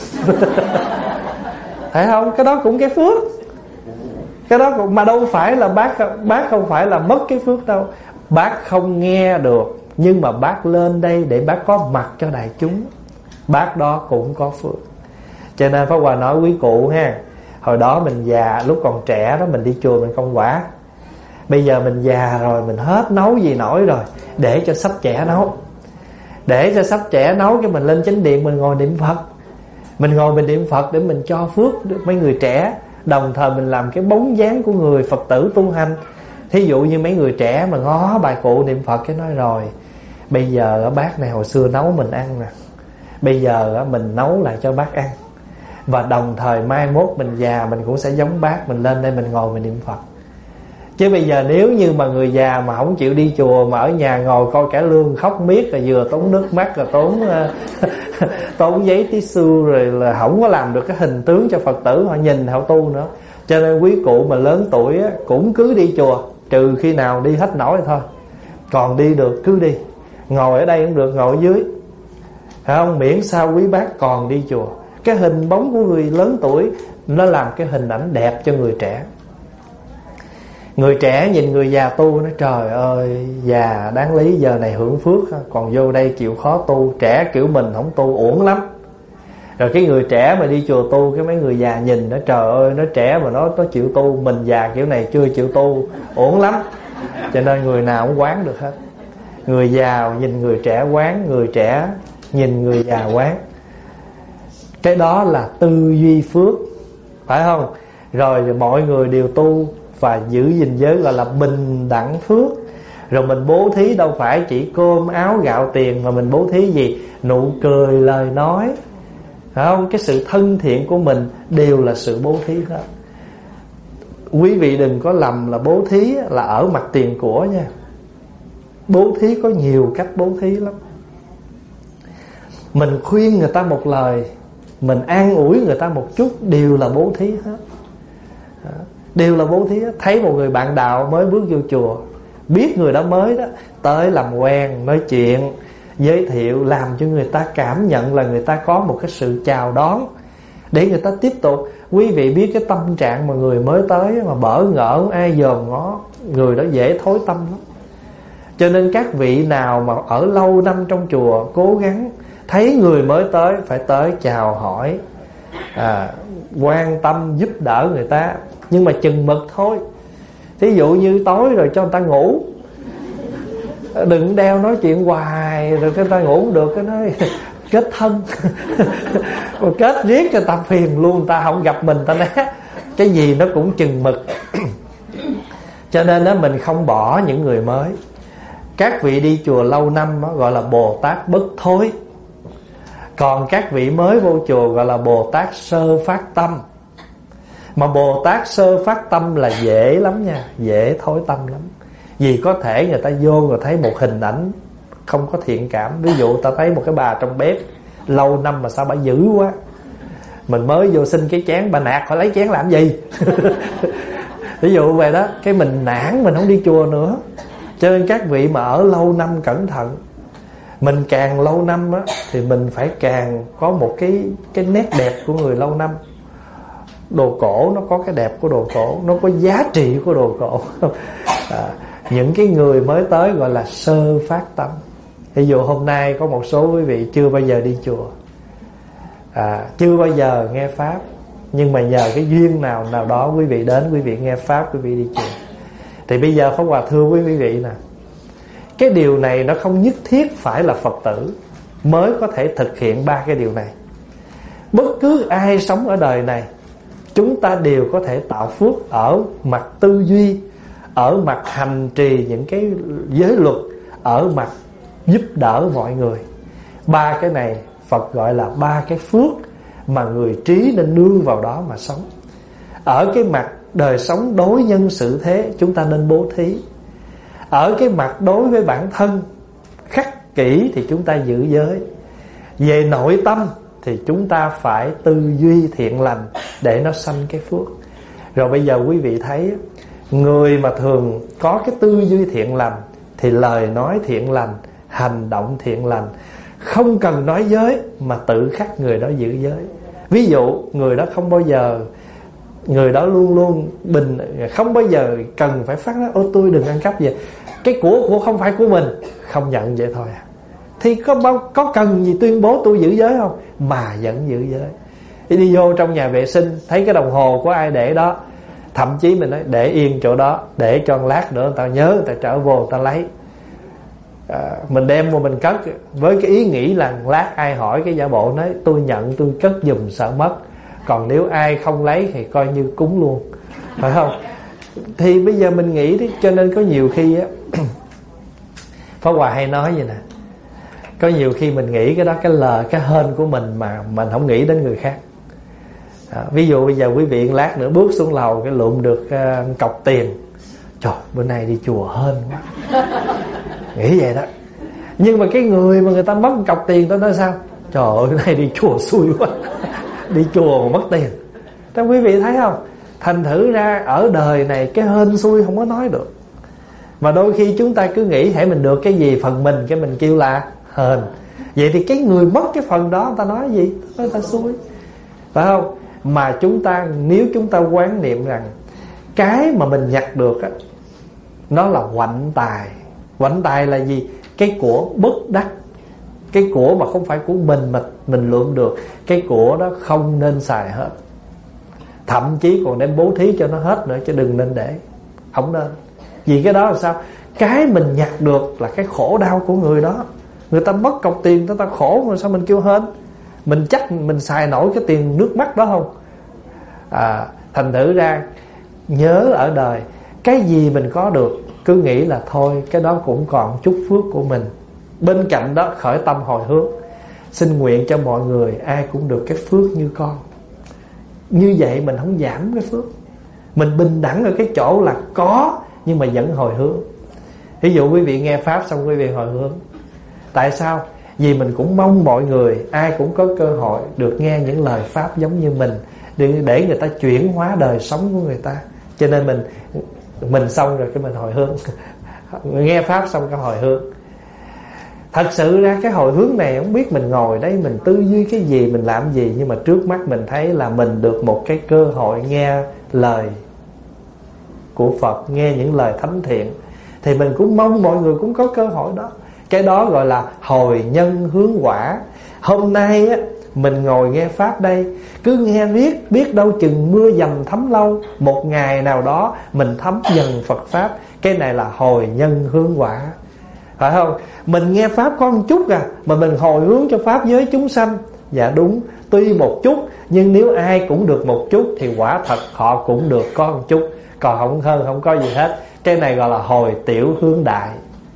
Thấy không? Cái đó cũng cái phước. Cái đó cũng, mà đâu phải là bác Bác không phải là mất cái phước đâu. Bác không nghe được, nhưng mà bác lên đây để bác có mặt cho đại chúng, bác đó cũng có phước. Cho nên Pháp Hòa nói quý cụ ha, hồi đó mình già, lúc còn trẻ đó mình đi chùa mình công quả. Bây giờ mình già rồi, mình hết nấu gì nổi rồi, để cho sắp trẻ nấu. Để cho sắp trẻ nấu, cái mình lên chánh điện mình ngồi niệm Phật. Mình ngồi mình niệm Phật để mình cho phước mấy người trẻ, đồng thời mình làm cái bóng dáng của người Phật tử tu hành. Thí dụ như mấy người trẻ mà ngó bài cụ niệm Phật, cái nói rồi, bây giờ bác này hồi xưa nấu mình ăn nè, bây giờ mình nấu lại cho bác ăn. Và đồng thời mai mốt mình già mình cũng sẽ giống bác, mình lên đây mình ngồi mình niệm Phật. Chứ bây giờ nếu như mà người già mà không chịu đi chùa, mà ở nhà ngồi coi cải lương khóc miết, rồi vừa tốn nước mắt, rồi tốn tốn giấy tissue, rồi là không có làm được cái hình tướng cho Phật tử họ nhìn họ tu nữa. Cho nên quý cụ mà lớn tuổi á, cũng cứ đi chùa, trừ khi nào đi hết nổi thôi. Còn đi được cứ đi, ngồi ở đây cũng được, ngồi ở dưới, phải không? Miễn sao quý bác còn đi chùa. Cái hình bóng của người lớn tuổi nó làm cái hình ảnh đẹp cho người trẻ. Người trẻ nhìn người già tu, nói trời ơi, già đáng lý giờ này hưởng phước, còn vô đây chịu khó tu. Trẻ kiểu mình không tu uổng lắm. Rồi cái người trẻ mà đi chùa tu, cái mấy người già nhìn nó trời ơi, nó trẻ mà nó, nó chịu tu, mình già kiểu này chưa chịu tu, uổng lắm. Cho nên người nào cũng quán được hết. Người già nhìn người trẻ quán, người trẻ nhìn người già quán. Cái đó là tư duy phước, phải không? Rồi mọi người đều tu và giữ gìn giới, gọi là bình đẳng phước. Rồi mình bố thí đâu phải chỉ cơm áo gạo tiền, mà mình bố thí gì? Nụ cười, lời nói, phải không? Cái sự thân thiện của mình đều là sự bố thí hết. Quý vị đừng có lầm là bố thí là ở mặt tiền của nha. Bố thí có nhiều cách bố thí lắm. Mình khuyên người ta một lời, mình an ủi người ta một chút, đều là bố thí hết. Đều là bố thí hết. Thấy một người bạn đạo mới bước vô chùa, biết người đó mới đó, tới làm quen, nói chuyện, giới thiệu, làm cho người ta cảm nhận là người ta có một cái sự chào đón, để người ta tiếp tục. Quý vị biết cái tâm trạng mà người mới tới mà bỡ ngỡ, ai dòm ngó, người đó dễ thối tâm lắm. Cho nên các vị nào mà ở lâu năm trong chùa, cố gắng thấy người mới tới phải tới chào hỏi, à, quan tâm giúp đỡ người ta, nhưng mà chừng mực thôi. Thí dụ như tối rồi cho người ta ngủ, đừng đeo nói chuyện hoài rồi cái ta ngủ không được, cái nói kết thân. Kết riết cho ta phiền luôn, ta không gặp mình ta né. Cái gì nó cũng chừng mực. Cho nên đó, mình không bỏ những người mới. Các vị đi chùa lâu năm đó, gọi là Bồ Tát bất thối. Còn các vị mới vô chùa gọi là Bồ Tát sơ phát tâm. Mà Bồ Tát sơ phát tâm là dễ lắm nha, dễ thối tâm lắm. Vì có thể người ta vô rồi thấy một hình ảnh không có thiện cảm. Ví dụ ta thấy một cái bà trong bếp lâu năm mà sao bà dữ quá, mình mới vô xin cái chén, bà nạt phải lấy chén làm gì. Ví dụ vậy đó, cái mình nản, mình không đi chùa nữa. Cho nên các vị mà ở lâu năm cẩn thận. Mình càng lâu năm á, thì mình phải càng có một cái cái nét đẹp của người lâu năm. Đồ cổ nó có cái đẹp của đồ cổ, nó có giá trị của đồ cổ. À, những cái người mới tới gọi là sơ phát tâm. Ví dụ hôm nay có một số quý vị chưa bao giờ đi chùa, à, chưa bao giờ nghe pháp, nhưng mà nhờ cái duyên nào nào đó quý vị đến, quý vị nghe pháp, quý vị đi chùa. Thì bây giờ Pháp Hòa thưa quý vị nè, cái điều này nó không nhất thiết phải là Phật tử mới có thể thực hiện ba cái điều này. Bất cứ ai sống ở đời này, chúng ta đều có thể tạo phước ở mặt tư duy, ở mặt hành trì những cái giới luật, ở mặt giúp đỡ mọi người. Ba cái này Phật gọi là ba cái phước mà người trí nên nương vào đó mà sống. Ở cái mặt đời sống đối nhân xử thế, chúng ta nên bố thí. Ở cái mặt đối với bản thân khắc kỷ thì chúng ta giữ giới. Về nội tâm thì chúng ta phải tư duy thiện lành để nó sanh cái phước. Rồi bây giờ quý vị thấy, người mà thường có cái tư duy thiện lành thì lời nói thiện lành, hành động thiện lành, không cần nói giới mà tự khắc người đó giữ giới. Ví dụ người đó không bao giờ, người đó luôn luôn bình, không bao giờ cần phải phát nói: ô tôi đừng ăn cắp gì, cái của của không phải của mình, không nhận vậy thôi. Thì có bao, có cần gì tuyên bố tôi giữ giới không? Mà vẫn giữ giới. Đi, đi vô trong nhà vệ sinh, thấy cái đồng hồ của ai để đó, thậm chí mình nói để yên chỗ đó, để cho một lát nữa người ta nhớ, người ta trở vô người ta lấy. à, Mình đem vô mình cất với cái ý nghĩ là lát ai hỏi cái giả bộ nói tôi nhận, tôi cất giùm sợ mất. Còn nếu ai không lấy thì coi như cúng luôn, phải không? Thì bây giờ mình nghĩ đi, cho nên có nhiều khi á Pháp Hòa hay nói vậy nè, có nhiều khi mình nghĩ cái đó cái lời, cái hên của mình mà mình không nghĩ đến người khác. à, Ví dụ bây giờ quý vị lát nữa bước xuống lầu cái lụm được uh, cọc tiền, trời bữa nay đi chùa hên quá, nghĩ vậy đó. Nhưng mà cái người mà người ta mất cọc tiền, tôi nói sao? Trời ơi bữa nay đi chùa xui quá, đi chùa mà mất tiền. Các quý vị thấy không? Thành thử ra ở đời này cái hên xui không có nói được. Mà đôi khi chúng ta cứ nghĩ hãy mình được cái gì phần mình, cái mình kêu là hên. Vậy thì cái người mất cái phần đó, người ta nói gì? Người ta xui, phải không? Mà chúng ta, nếu chúng ta quán niệm rằng cái mà mình nhặt được á, nó là quạnh tài. Quạnh tài là gì? Cái của bất đắc, cái của mà không phải của mình mà mình lượm được, cái của đó không nên xài hết, thậm chí còn đem bố thí cho nó hết nữa, chứ đừng nên để. Không nên. Vì cái đó là sao? Cái mình nhặt được là cái khổ đau của người đó. Người ta mất cọc tiền, người ta khổ mà sao mình kêu hên? Mình chắc mình xài nổi cái tiền nước mắt đó không? à, Thành thử ra nhớ ở đời, cái gì mình có được cứ nghĩ là thôi cái đó cũng còn chút phước của mình. Bên cạnh đó khởi tâm hồi hướng, xin nguyện cho mọi người ai cũng được cái phước như con. Như vậy mình không giảm cái phước, mình bình đẳng ở cái chỗ là có nhưng mà vẫn hồi hướng. Ví dụ quý vị nghe pháp xong quý vị hồi hướng. Tại sao? Vì mình cũng mong mọi người ai cũng có cơ hội được nghe những lời pháp giống như mình, để người ta chuyển hóa đời sống của người ta. Cho nên mình Mình xong rồi cái mình hồi hướng nghe pháp xong cái hồi hướng. Thật sự ra cái hồi hướng này không biết mình ngồi đây mình tư duy cái gì, mình làm gì, nhưng mà trước mắt mình thấy là mình được một cái cơ hội nghe lời của Phật, nghe những lời thánh thiện. Thì mình cũng mong mọi người cũng có cơ hội đó. Cái đó gọi là hồi nhân hướng quả. Hôm nay á, mình ngồi nghe pháp đây, cứ nghe riết, biết đâu chừng mưa dầm thấm lâu, một ngày nào đó mình thấm dần Phật pháp. Cái này là hồi nhân hướng quả, phải không? Mình nghe pháp có một chút à, mà mình hồi hướng cho pháp giới chúng sanh. Dạ đúng, tuy một chút, nhưng nếu ai cũng được một chút thì quả thật họ cũng được có một chút, còn không hơn không có gì hết. Cái này gọi là hồi tiểu hướng đại.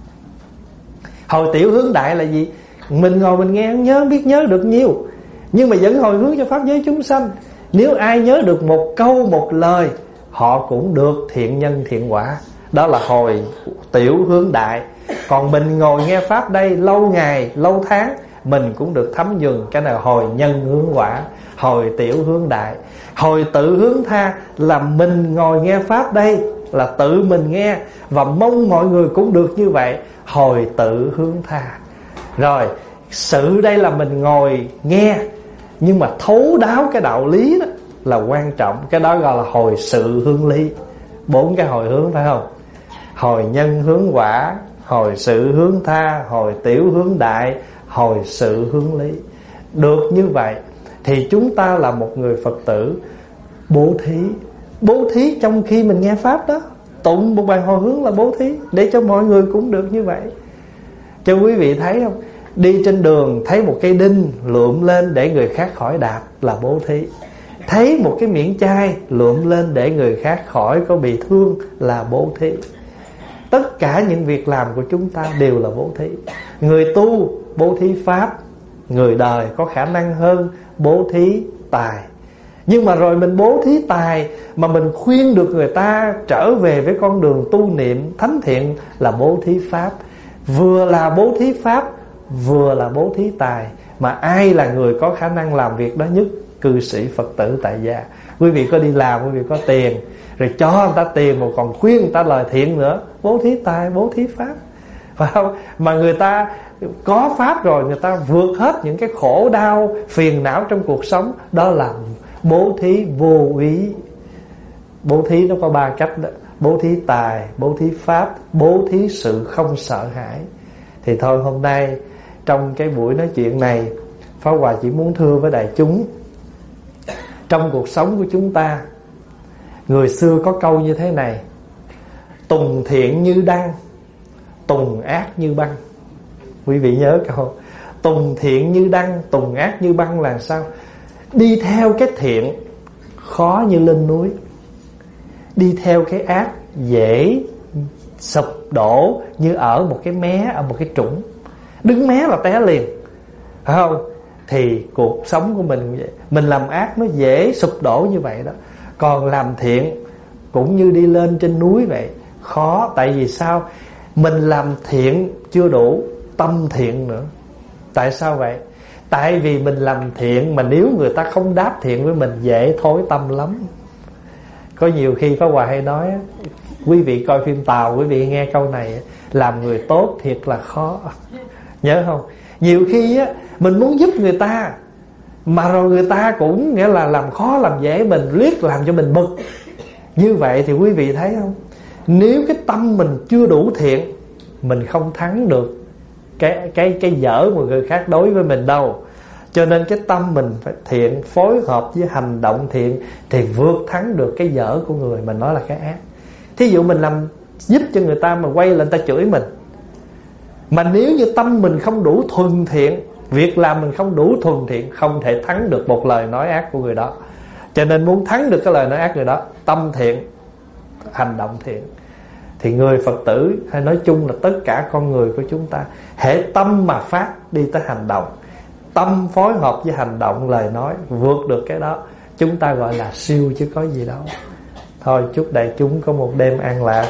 Hồi tiểu hướng đại là gì? Mình ngồi mình nghe không nhớ, biết nhớ được nhiêu, nhưng mà vẫn hồi hướng cho pháp giới chúng sanh. Nếu ai nhớ được một câu một lời, họ cũng được thiện nhân thiện quả. Đó là hồi tiểu hướng đại. Còn mình ngồi nghe pháp đây lâu ngày lâu tháng, mình cũng được thấm nhuần. Cái này là hồi nhân hướng quả, hồi tiểu hướng đại. Hồi tự hướng tha là mình ngồi nghe pháp đây là tự mình nghe, và mong mọi người cũng được như vậy, hồi tự hướng tha. Rồi sự đây là mình ngồi nghe, nhưng mà thấu đáo cái đạo lý đó là quan trọng. Cái đó gọi là hồi sự hướng lý. Bốn cái hồi hướng, phải không? Hồi nhân hướng quả, hồi sự hướng tha, hồi tiểu hướng đại, hồi sự hướng lý. Được như vậy thì chúng ta là một người Phật tử bố thí. Bố thí trong khi mình nghe Pháp đó, tụng một bài hồi hướng là bố thí, để cho mọi người cũng được như vậy. Cho quý vị thấy không, đi trên đường thấy một cây đinh lượm lên để người khác khỏi đạp là bố thí. Thấy một cái miệng chai lượm lên để người khác khỏi có bị thương là bố thí. Tất cả những việc làm của chúng ta đều là bố thí. Người tu bố thí Pháp, người đời có khả năng hơn bố thí tài. Nhưng mà rồi mình bố thí tài mà mình khuyên được người ta trở về với con đường tu niệm thánh thiện là bố thí Pháp. Vừa là bố thí Pháp, vừa là bố thí tài. Mà ai là người có khả năng làm việc đó nhất? Cư sĩ Phật tử tại gia. Quý vị có đi làm, quý vị có tiền, rồi cho người ta tiền mà còn khuyên người ta lời thiện nữa, bố thí tài, bố thí Pháp, phải không? Mà người ta có Pháp rồi, người ta vượt hết những cái khổ đau phiền não trong cuộc sống, đó là bố thí vô úy. Bố thí nó có ba cách đó: bố thí tài, bố thí Pháp, bố thí sự không sợ hãi. Thì thôi, hôm nay trong cái buổi nói chuyện này, Pháp Hòa chỉ muốn thưa với đại chúng, trong cuộc sống của chúng ta, người xưa có câu như thế này: tùng thiện như đăng, tùng ác như băng. Quý vị nhớ câu tùng thiện như đăng, tùng ác như băng là sao? Đi theo cái thiện khó như lên núi, đi theo cái ác dễ sụp đổ như ở một cái mé, ở một cái trũng. Đứng mé là té liền, phải không? Thì cuộc sống của mình vậy, mình làm ác nó dễ sụp đổ như vậy đó. Còn làm thiện cũng như đi lên trên núi vậy, khó. Tại vì sao? Mình làm thiện chưa đủ, tâm thiện nữa. Tại sao vậy? Tại vì mình làm thiện mà nếu người ta không đáp thiện với mình, dễ thối tâm lắm. Có nhiều khi Pháp Hòa hay nói, quý vị coi phim Tàu, quý vị nghe câu này: làm người tốt thiệt là khó. Nhớ không? Nhiều khi á, mình muốn giúp người ta mà rồi người ta cũng nghĩa là làm khó làm dễ mình, riết làm cho mình bực. Như vậy thì quý vị thấy không, nếu cái tâm mình chưa đủ thiện, mình không thắng được cái cái cái dở mà người khác đối với mình đâu. Cho nên cái tâm mình phải thiện, phối hợp với hành động thiện thì vượt thắng được cái dở của người mình nói là cái ác. Thí dụ mình làm giúp cho người ta mà quay lên người ta chửi mình, mà nếu như tâm mình không đủ thuần thiện, việc làm mình không đủ thuần thiện, không thể thắng được một lời nói ác của người đó. Cho nên muốn thắng được cái lời nói ác người đó, tâm thiện, hành động thiện. Thì người Phật tử hay nói chung là tất cả con người của chúng ta, hễ tâm mà phát đi tới hành động, tâm phối hợp với hành động, lời nói, vượt được cái đó, chúng ta gọi là siêu chứ có gì đâu. Thôi chúc đại chúng có một đêm an lạc.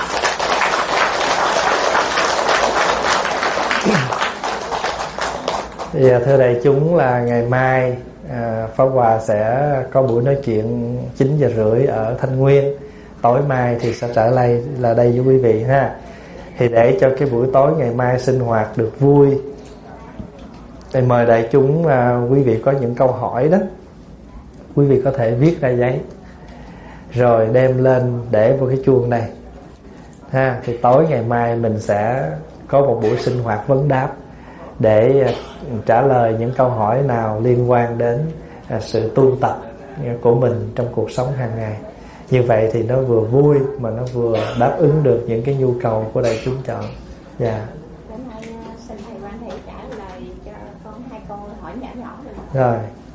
Bây giờ thưa đại chúng là ngày mai à, Pháp Hòa sẽ có buổi nói chuyện chín giờ rưỡi ở Thanh Nguyên. Tối mai thì sẽ trở lại là đây với quý vị ha. Thì để cho cái buổi tối ngày mai sinh hoạt được vui, thì mời đại chúng à, quý vị có những câu hỏi đó, quý vị có thể viết ra giấy rồi đem lên để vào cái chuông này ha. Thì tối ngày mai mình sẽ có một buổi sinh hoạt vấn đáp để trả lời những câu hỏi nào liên quan đến sự tu tập của mình trong cuộc sống hàng ngày. Như vậy thì nó vừa vui mà nó vừa đáp ứng được những cái nhu cầu của đại chúng chọn. Dạ. Yeah. Xin thầy Quan Thị trả lời cho con hai câu hỏi nhỏ nhỏ được. Rồi.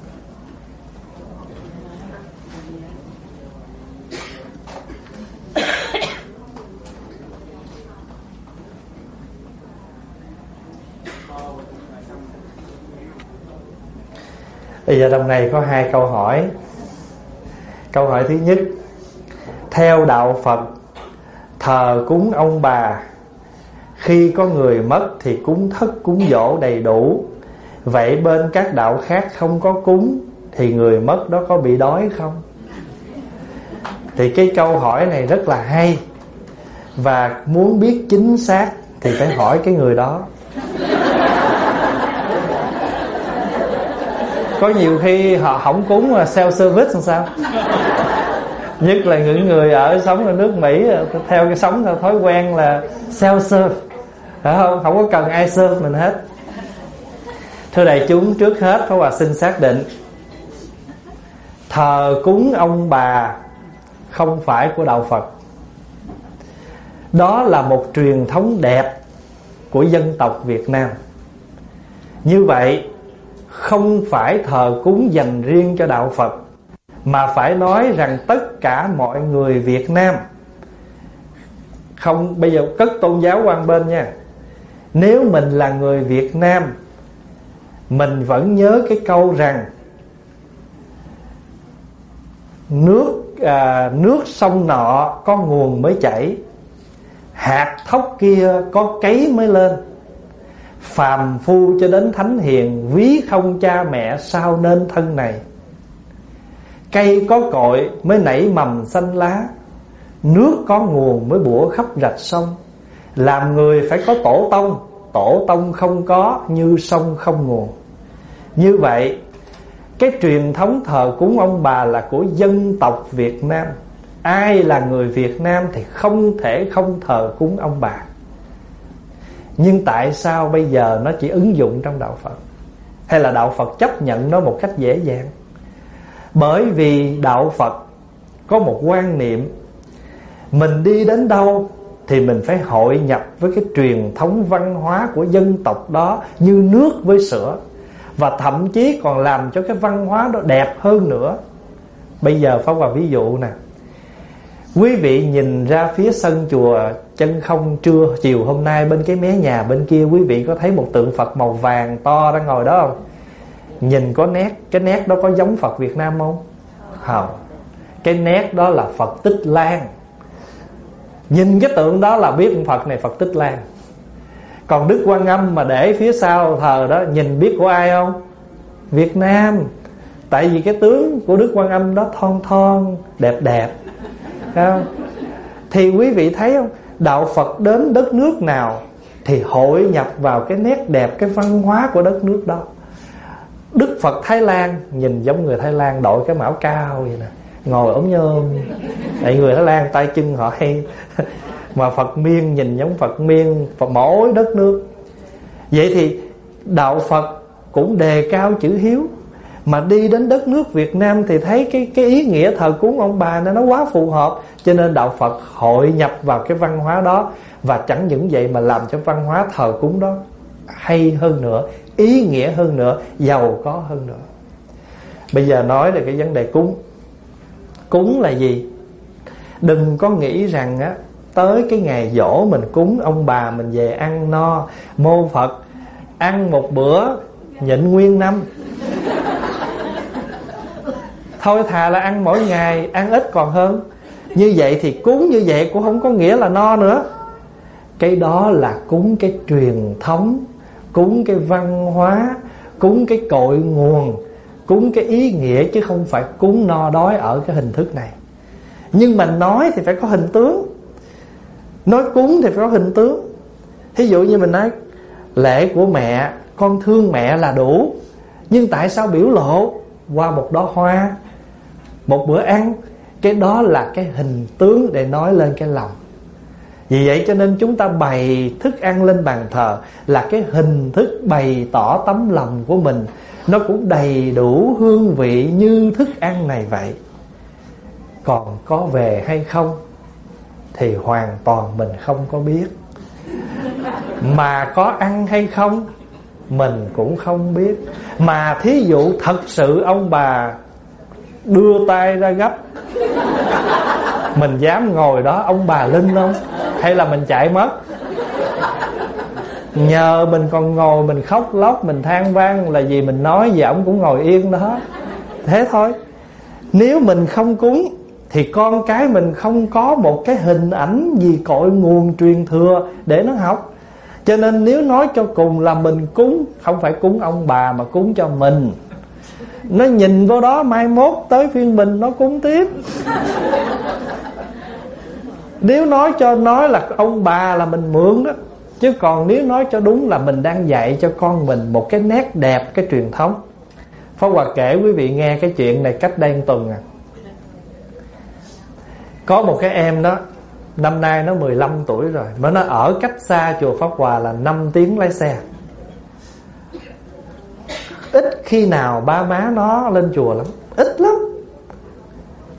Bây giờ trong này có hai câu hỏi. Câu hỏi thứ nhất: theo đạo Phật, thờ cúng ông bà, khi có người mất thì cúng thất cúng dỗ đầy đủ. Vậy bên các đạo khác không có cúng thì người mất đó có bị đói không? Thì cái câu hỏi này rất là hay, và muốn biết chính xác thì phải hỏi cái người đó. Có nhiều khi họ không cúng mà self service làm sao? Nhất là những người ở sống ở nước Mỹ, theo cái sống theo thói quen là self serve, phải không? Không có cần ai serve mình hết. Thưa đại chúng, trước hết Pháp Hòa xin xác định thờ cúng ông bà không phải của đạo Phật. Đó là một truyền thống đẹp của dân tộc Việt Nam. Như vậy không phải thờ cúng dành riêng cho đạo Phật, mà phải nói rằng tất cả mọi người Việt Nam, không bây giờ cất tôn giáo qua một bên nha, nếu mình là người Việt Nam, mình vẫn nhớ cái câu rằng nước à, nước sông nọ có nguồn mới chảy, hạt thóc kia có cấy mới lên. Phàm phu cho đến thánh hiền, ví không cha mẹ sao nên thân này. Cây có cội mới nảy mầm xanh lá, nước có nguồn mới bủa khắp rạch sông. Làm người phải có tổ tông, tổ tông không có như sông không nguồn. Như vậy cái truyền thống thờ cúng ông bà là của dân tộc Việt Nam. Ai là người Việt Nam thì không thể không thờ cúng ông bà. Nhưng tại sao bây giờ nó chỉ ứng dụng trong đạo Phật, hay là đạo Phật chấp nhận nó một cách dễ dàng? Bởi vì đạo Phật có một quan niệm, mình đi đến đâu thì mình phải hội nhập với cái truyền thống văn hóa của dân tộc đó như nước với sữa, và thậm chí còn làm cho cái văn hóa đó đẹp hơn nữa. Bây giờ Pháp Hòa ví dụ nè. Quý vị nhìn ra phía sân chùa Chân Không trưa chiều hôm nay, bên cái mé nhà bên kia quý vị có thấy một tượng Phật màu vàng to đang ngồi đó không? Nhìn có nét, cái nét đó có giống Phật Việt Nam không? Không. Cái nét đó là Phật Tích Lan. Nhìn cái tượng đó là biết ông Phật này Phật Tích Lan. Còn Đức Quan Âm mà để phía sau thờ đó, nhìn biết của ai không? Việt Nam. Tại vì cái tướng của Đức Quan Âm đó thon thon, đẹp đẹp, không? Thì quý vị thấy không, đạo Phật đến đất nước nào thì hội nhập vào cái nét đẹp, cái văn hóa của đất nước đó. Đức Phật Thái Lan nhìn giống người Thái Lan, đội cái mão cao vậy nè, ngồi ốm nhôm. Tại người Thái Lan tay chân họ hay. Mà Phật Miên nhìn giống Phật Miên, Phật mỗi đất nước. Vậy thì đạo Phật cũng đề cao chữ hiếu, mà đi đến đất nước Việt Nam thì thấy cái, cái ý nghĩa thờ cúng ông bà nó quá phù hợp. Cho nên đạo Phật hội nhập vào cái văn hóa đó. Và chẳng những vậy mà làm cho văn hóa thờ cúng đó hay hơn nữa, ý nghĩa hơn nữa, giàu có hơn nữa. Bây giờ nói về cái vấn đề cúng. Cúng là gì? Đừng có nghĩ rằng á, tới cái ngày giỗ mình cúng ông bà mình về ăn no. Mô Phật ăn một bữa nhịn nguyên năm. Thôi thà là ăn mỗi ngày, ăn ít còn hơn. Như vậy thì cúng như vậy cũng không có nghĩa là no nữa. Cái đó là cúng cái truyền thống, cúng cái văn hóa, cúng cái cội nguồn, cúng cái ý nghĩa, chứ không phải cúng no đói ở cái hình thức này. Nhưng mà nói thì phải có hình tướng. Nói cúng thì phải có hình tướng. Thí dụ như mình nói lễ của mẹ, con thương mẹ là đủ. Nhưng tại sao biểu lộ qua một đóa hoa, một bữa ăn? Cái đó là cái hình tướng để nói lên cái lòng. Vì vậy cho nên chúng ta bày thức ăn lên bàn thờ là cái hình thức bày tỏ tấm lòng của mình. Nó cũng đầy đủ hương vị như thức ăn này vậy. Còn có về hay không thì hoàn toàn mình không có biết. Mà có ăn hay không mình cũng không biết. Mà thí dụ thật sự ông bà đưa tay ra gấp, mình dám ngồi đó ông bà linh không? Hay là mình chạy mất? Nhờ mình còn ngồi mình khóc lóc, mình than vang là gì, mình nói gì ổng cũng ngồi yên đó. Thế thôi. Nếu mình không cúng thì con cái mình không có một cái hình ảnh gì cội nguồn truyền thừa để nó học. Cho nên nếu nói cho cùng là mình cúng, không phải cúng ông bà mà cúng cho mình. Nó nhìn vô đó mai mốt tới phiên mình nó cúng tiếp. Nếu nói cho nói là ông bà là mình mượn đó. Chứ còn nếu nói cho đúng là mình đang dạy cho con mình một cái nét đẹp, cái truyền thống. Pháp Hòa kể quý vị nghe cái chuyện này cách đây một tuần à. Có một cái em đó, năm nay nó mười lăm tuổi rồi, mà nó ở cách xa chùa Pháp Hòa là năm tiếng lái xe. Ít khi nào ba má nó lên chùa lắm, ít lắm.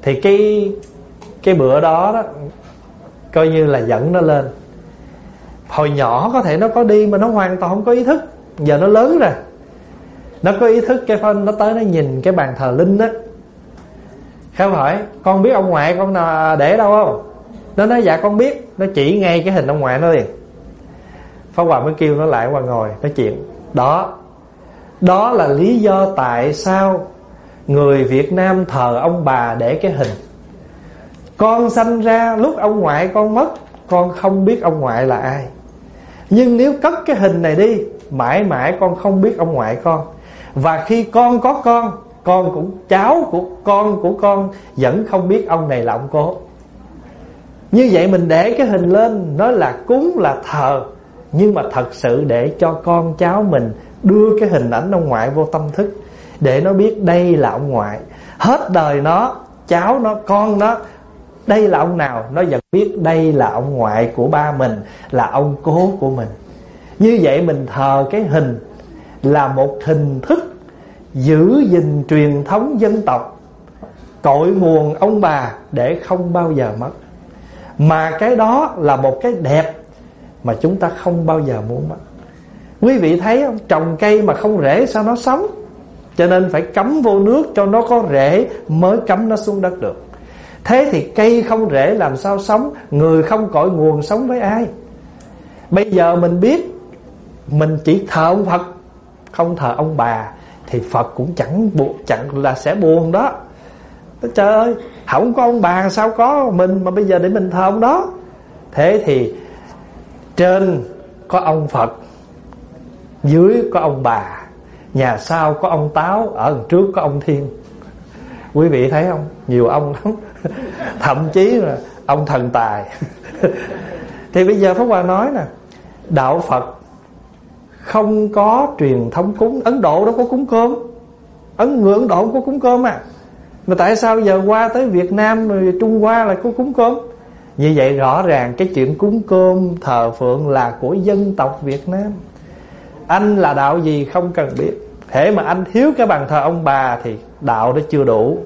Thì cái Cái bữa đó đó coi như là dẫn nó lên. Hồi nhỏ có thể nó có đi mà nó hoàn toàn không có ý thức. Giờ nó lớn rồi, nó có ý thức. Cái phân nó tới nó nhìn cái bàn thờ linh đó. Khao hỏi con biết ông ngoại con nào để đâu không? Nó nói dạ con biết. Nó chỉ ngay cái hình ông ngoại nó liền. Pháp Hòa mới kêu nó lại qua ngồi nói chuyện. Đó Đó là lý do tại sao người Việt Nam thờ ông bà để cái hình. Con sanh ra lúc ông ngoại con mất, con không biết ông ngoại là ai. Nhưng nếu cất cái hình này đi, mãi mãi con không biết ông ngoại con. Và khi con có con, con cũng cháu của con của con vẫn không biết ông này là ông cố. Như vậy mình để cái hình lên, nói là cúng là thờ, nhưng mà thật sự để cho con cháu mình đưa cái hình ảnh ông ngoại vô tâm thức, để nó biết đây là ông ngoại. Hết đời nó, cháu nó, con nó, đây là ông nào, nó vẫn biết đây là ông ngoại của ba mình, là ông cố của mình. Như vậy mình thờ cái hình là một hình thức giữ gìn truyền thống dân tộc, cội nguồn ông bà để không bao giờ mất. Mà cái đó là một cái đẹp mà chúng ta không bao giờ muốn mất. Quý vị thấy không? Trồng cây mà không rễ sao nó sống? Cho nên phải cắm vô nước cho nó có rễ mới cắm nó xuống đất được. Thế thì cây không rễ làm sao sống? Người không cội nguồn sống với ai? Bây giờ mình biết mình chỉ thờ ông Phật, không thờ ông bà, thì Phật cũng chẳng buộc, chẳng là sẽ buồn đó. Trời ơi, không có ông bà sao có mình, mà bây giờ để mình thờ ông đó. Thế thì trên có ông Phật, dưới có ông bà, nhà sau có ông Táo, ở trước có ông Thiên. Quý vị thấy không? Nhiều ông lắm. Thậm chí là ông thần tài. Thì bây giờ Pháp Hòa nói nè, đạo Phật không có truyền thống cúng. Ấn Độ đâu có cúng cơm. Ấn người Ấn Độ không có cúng cơm à. Mà tại sao giờ qua tới Việt Nam rồi Trung Hoa lại có cúng cơm? Như vậy rõ ràng cái chuyện cúng cơm thờ phượng là của dân tộc Việt Nam. Anh là đạo gì không cần biết. Thế mà anh thiếu cái bàn thờ ông bà thì đạo đó chưa đủ.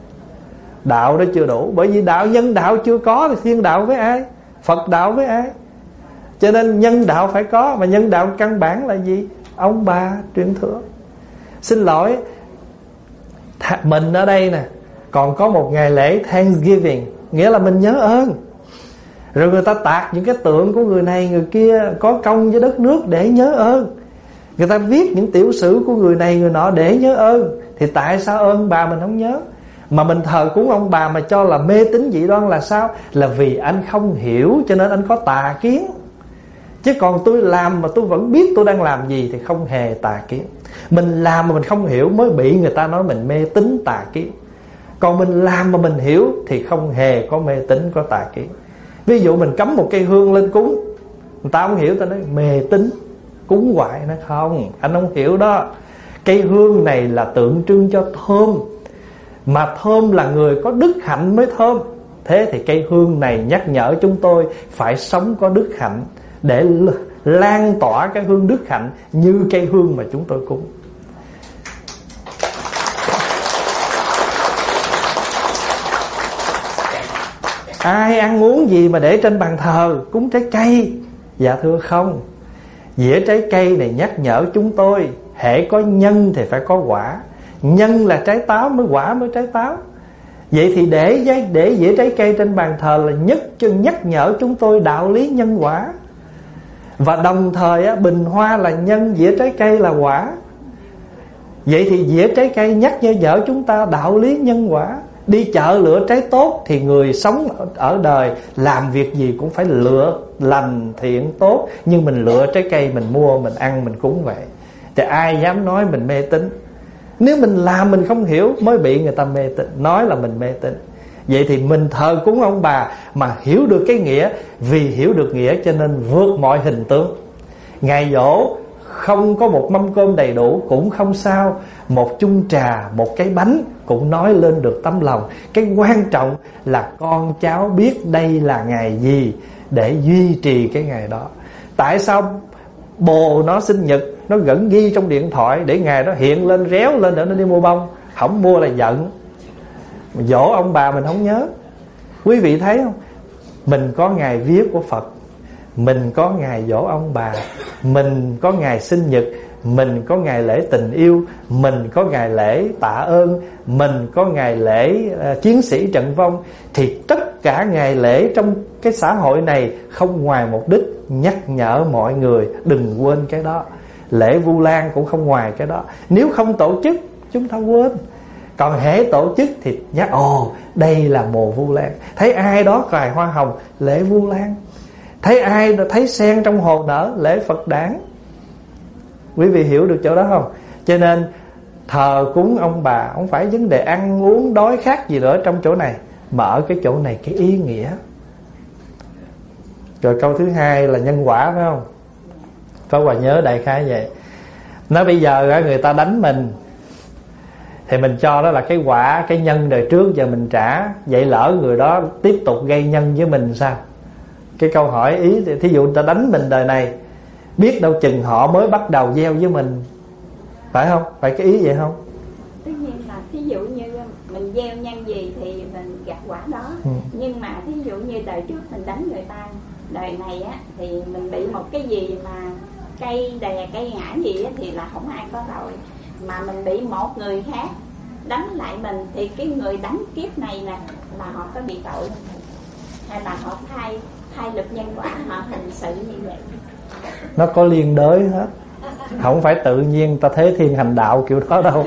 Đạo đó chưa đủ. Bởi vì đạo nhân đạo chưa có thì thiên đạo với ai? Phật đạo với ai? Cho nên nhân đạo phải có. Mà nhân đạo căn bản là gì? Ông bà truyền thừa. Xin lỗi, mình ở đây nè còn có một ngày lễ Thanksgiving, nghĩa là mình nhớ ơn. Rồi người ta tạc những cái tượng của người này người kia có công với đất nước để nhớ ơn. Người ta viết những tiểu sử của người này người nọ để nhớ ơn. Thì tại sao ơn bà mình không nhớ? Mà mình thờ cúng ông bà mà cho là mê tín dị đoan là sao? Là vì anh không hiểu cho nên anh có tà kiến. Chứ còn tôi làm mà tôi vẫn biết tôi đang làm gì thì không hề tà kiến. Mình làm mà mình không hiểu mới bị người ta nói mình mê tín tà kiến. Còn mình làm mà mình hiểu thì không hề có mê tín có tà kiến. Ví dụ mình cắm một cây hương lên cúng, người ta không hiểu, ta nói mê tín cúng hoài. Nó không, anh không hiểu đó. Cây hương này là tượng trưng cho thơm, mà thơm là người có đức hạnh mới thơm. Thế thì cây hương này nhắc nhở chúng tôi phải sống có đức hạnh, để lan tỏa cái hương đức hạnh như cây hương mà chúng tôi cúng. Ai ăn uống gì mà để trên bàn thờ cúng trái cây? Dạ thưa không. Dĩa trái cây này nhắc nhở chúng tôi hễ có nhân thì phải có quả. Nhân là trái táo mới quả mới trái táo. Vậy thì để để dĩa trái cây trên bàn thờ là nhất chân nhắc nhở chúng tôi đạo lý nhân quả. Và đồng thời á, bình hoa là nhân, dĩa trái cây là quả. Vậy thì dĩa trái cây nhắc nhở chúng ta đạo lý nhân quả. Đi chợ lựa trái tốt thì người sống ở đời làm việc gì cũng phải lựa lành thiện tốt. Nhưng mình lựa trái cây mình mua mình ăn mình cúng vậy. Thì ai dám nói mình mê tín? Nếu mình làm mình không hiểu mới bị người ta mê tín, nói là mình mê tín. Vậy thì mình thờ cúng ông bà mà hiểu được cái nghĩa. Vì hiểu được nghĩa cho nên vượt mọi hình tướng. Ngày giỗ không có một mâm cơm đầy đủ cũng không sao. Một chung trà, một cái bánh cũng nói lên được tấm lòng. Cái quan trọng là con cháu biết đây là ngày gì để duy trì cái ngày đó. Tại sao bồ nó sinh nhật nó vẫn ghi trong điện thoại để ngày đó hiện lên réo lên để nó đi mua bông? Không mua là giận. Dỗ ông bà mình không nhớ. Quý vị thấy không? Mình có ngày viết của Phật, mình có ngày dỗ ông bà, mình có ngày sinh nhật, mình có ngày lễ tình yêu, mình có ngày lễ tạ ơn, mình có ngày lễ uh, chiến sĩ trận vong. Thì tất cả ngày lễ trong cái xã hội này không ngoài mục đích nhắc nhở mọi người đừng quên cái đó. Lễ Vu Lan cũng không ngoài cái đó. Nếu không tổ chức chúng ta quên. Còn hễ tổ chức thì nhắc, ồ đây là mùa Vu Lan. Thấy ai đó cài hoa hồng, lễ Vu Lan. Thấy ai thấy sen trong hồ nở, lễ Phật đản. Quý vị hiểu được chỗ đó không? Cho nên thờ cúng ông bà không phải vấn đề ăn uống đói khát gì nữa trong chỗ này, mà ở cái chỗ này cái ý nghĩa. Rồi câu thứ hai là nhân quả, phải không? Pháp Hòa nhớ đại khái vậy. Nói bây giờ người ta đánh mình thì mình cho đó là cái quả, cái nhân đời trước giờ mình trả. Vậy lỡ người đó tiếp tục gây nhân với mình sao? Cái câu hỏi ý, thí dụ người ta đánh mình đời này, biết đâu chừng họ mới bắt đầu gieo với mình, phải không? Phải cái ý vậy không? Tất nhiên là thí dụ như mình gieo nhân gì thì mình gặt quả đó. ừ. Nhưng mà thí dụ như đời trước mình đánh người ta, đời này á thì mình bị một cái gì mà cây đè cây ngã gì á thì là không ai có rồi. Mà mình bị một người khác đánh lại mình thì cái người đánh kiếp này nè là họ có bị tội không? Hay là họ thay thay lực nhân quả, họ hành sự như vậy? Nó có liên đới hết. Không phải tự nhiên ta thế thiên hành đạo kiểu đó đâu.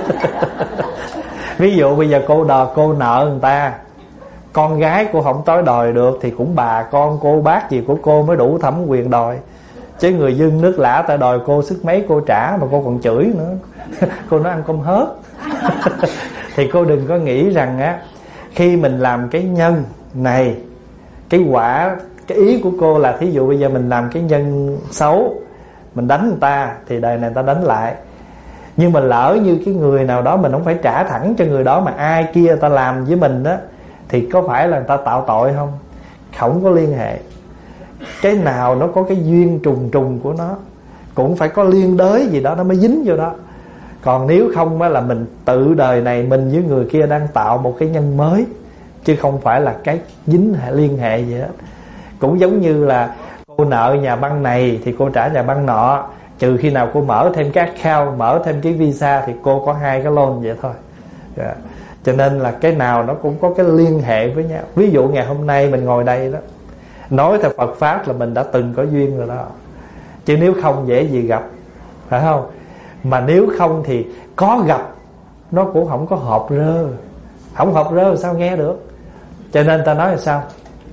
Ví dụ bây giờ cô đòi, cô nợ người ta, con gái cô không tối đòi được thì cũng bà con cô bác gì của cô mới đủ thẩm quyền đòi. Chứ người dưng nước lã ta đòi cô sức mấy cô trả mà cô còn chửi nữa. Cô nói ăn cơm hớt. Thì cô đừng có nghĩ rằng á, khi mình làm cái nhân này, cái quả, cái ý của cô là thí dụ bây giờ mình làm cái nhân xấu, mình đánh người ta thì đời này người ta đánh lại. Nhưng mà lỡ như cái người nào đó mình không phải trả thẳng cho người đó, mà ai kia người ta làm với mình đó, thì có phải là người ta tạo tội không? Không có liên hệ. Cái nào nó có cái duyên trùng trùng của nó, cũng phải có liên đới gì đó nó mới dính vô đó. Còn nếu không á là mình tự đời này mình với người kia đang tạo một cái nhân mới, chứ không phải là cái dính hệ liên hệ gì hết. Cũng giống như là cô nợ nhà băng này thì cô trả nhà băng nọ, trừ khi nào cô mở thêm cái account, mở thêm cái visa thì cô có hai cái loan vậy thôi. Yeah. Cho nên là cái nào nó cũng có cái liên hệ với nhau. Ví dụ ngày hôm nay mình ngồi đây đó, nói theo Phật Pháp là mình đã từng có duyên rồi đó. Chứ nếu không dễ gì gặp, phải không? Mà nếu không thì có gặp nó cũng không có hợp rơ. Không hợp rơ sao nghe được. Cho nên ta nói là sao?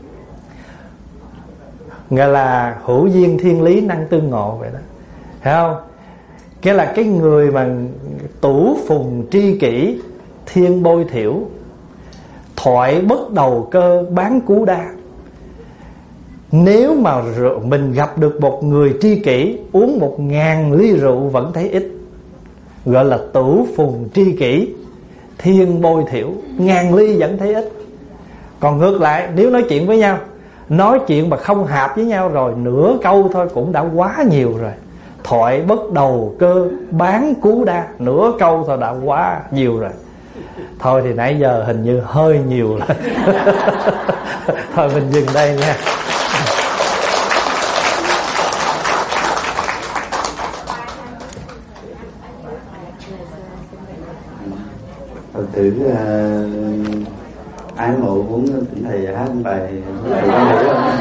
Nghĩa là hữu duyên thiên lý năng tương ngộ vậy đó, thấy không? Nghĩa là cái người mà tủ phùng tri kỷ, thiên bôi thiểu, thoại bất đầu cơ, bán cú đa. Nếu mà mình gặp được một người tri kỷ, uống một ngàn ly rượu vẫn thấy ít, gọi là tủ phùng tri kỷ, thiên bôi thiểu, ngàn ly vẫn thấy ít. Còn ngược lại, nếu nói chuyện với nhau, nói chuyện mà không hợp với nhau rồi, nửa câu thôi cũng đã quá nhiều rồi. Thoại bất đầu cơ, bán cú đa, nửa câu thôi đã quá nhiều rồi. Thôi thì nãy giờ hình như hơi nhiều rồi. Thôi mình dừng đây nha. Phật tử uh, ái mộ muốn thỉnh thầy hát một bài thầy có hiểu không?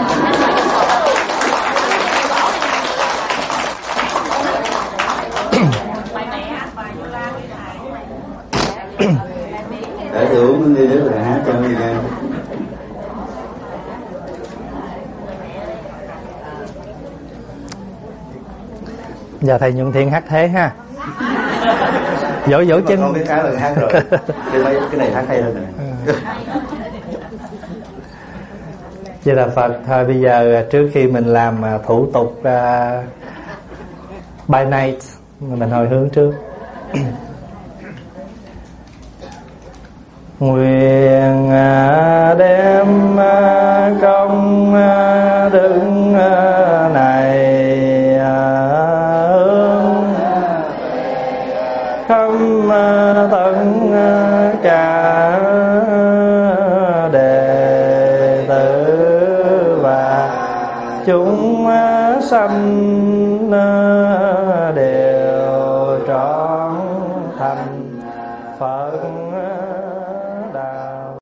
Để tôi uống đi để thầy hát cho người nghe. Giờ thầy Nhuận Thiện hát thế ha. Dỗ dỗ chân. Con biết hát là hát rồi. Cái này hát hay hơn này. Vậy là Phật thôi bây giờ trước khi mình làm thủ tục uh, by night, mình hồi hướng trước. Nguyện đem công đức này hướng khắp tất cả chúng sanh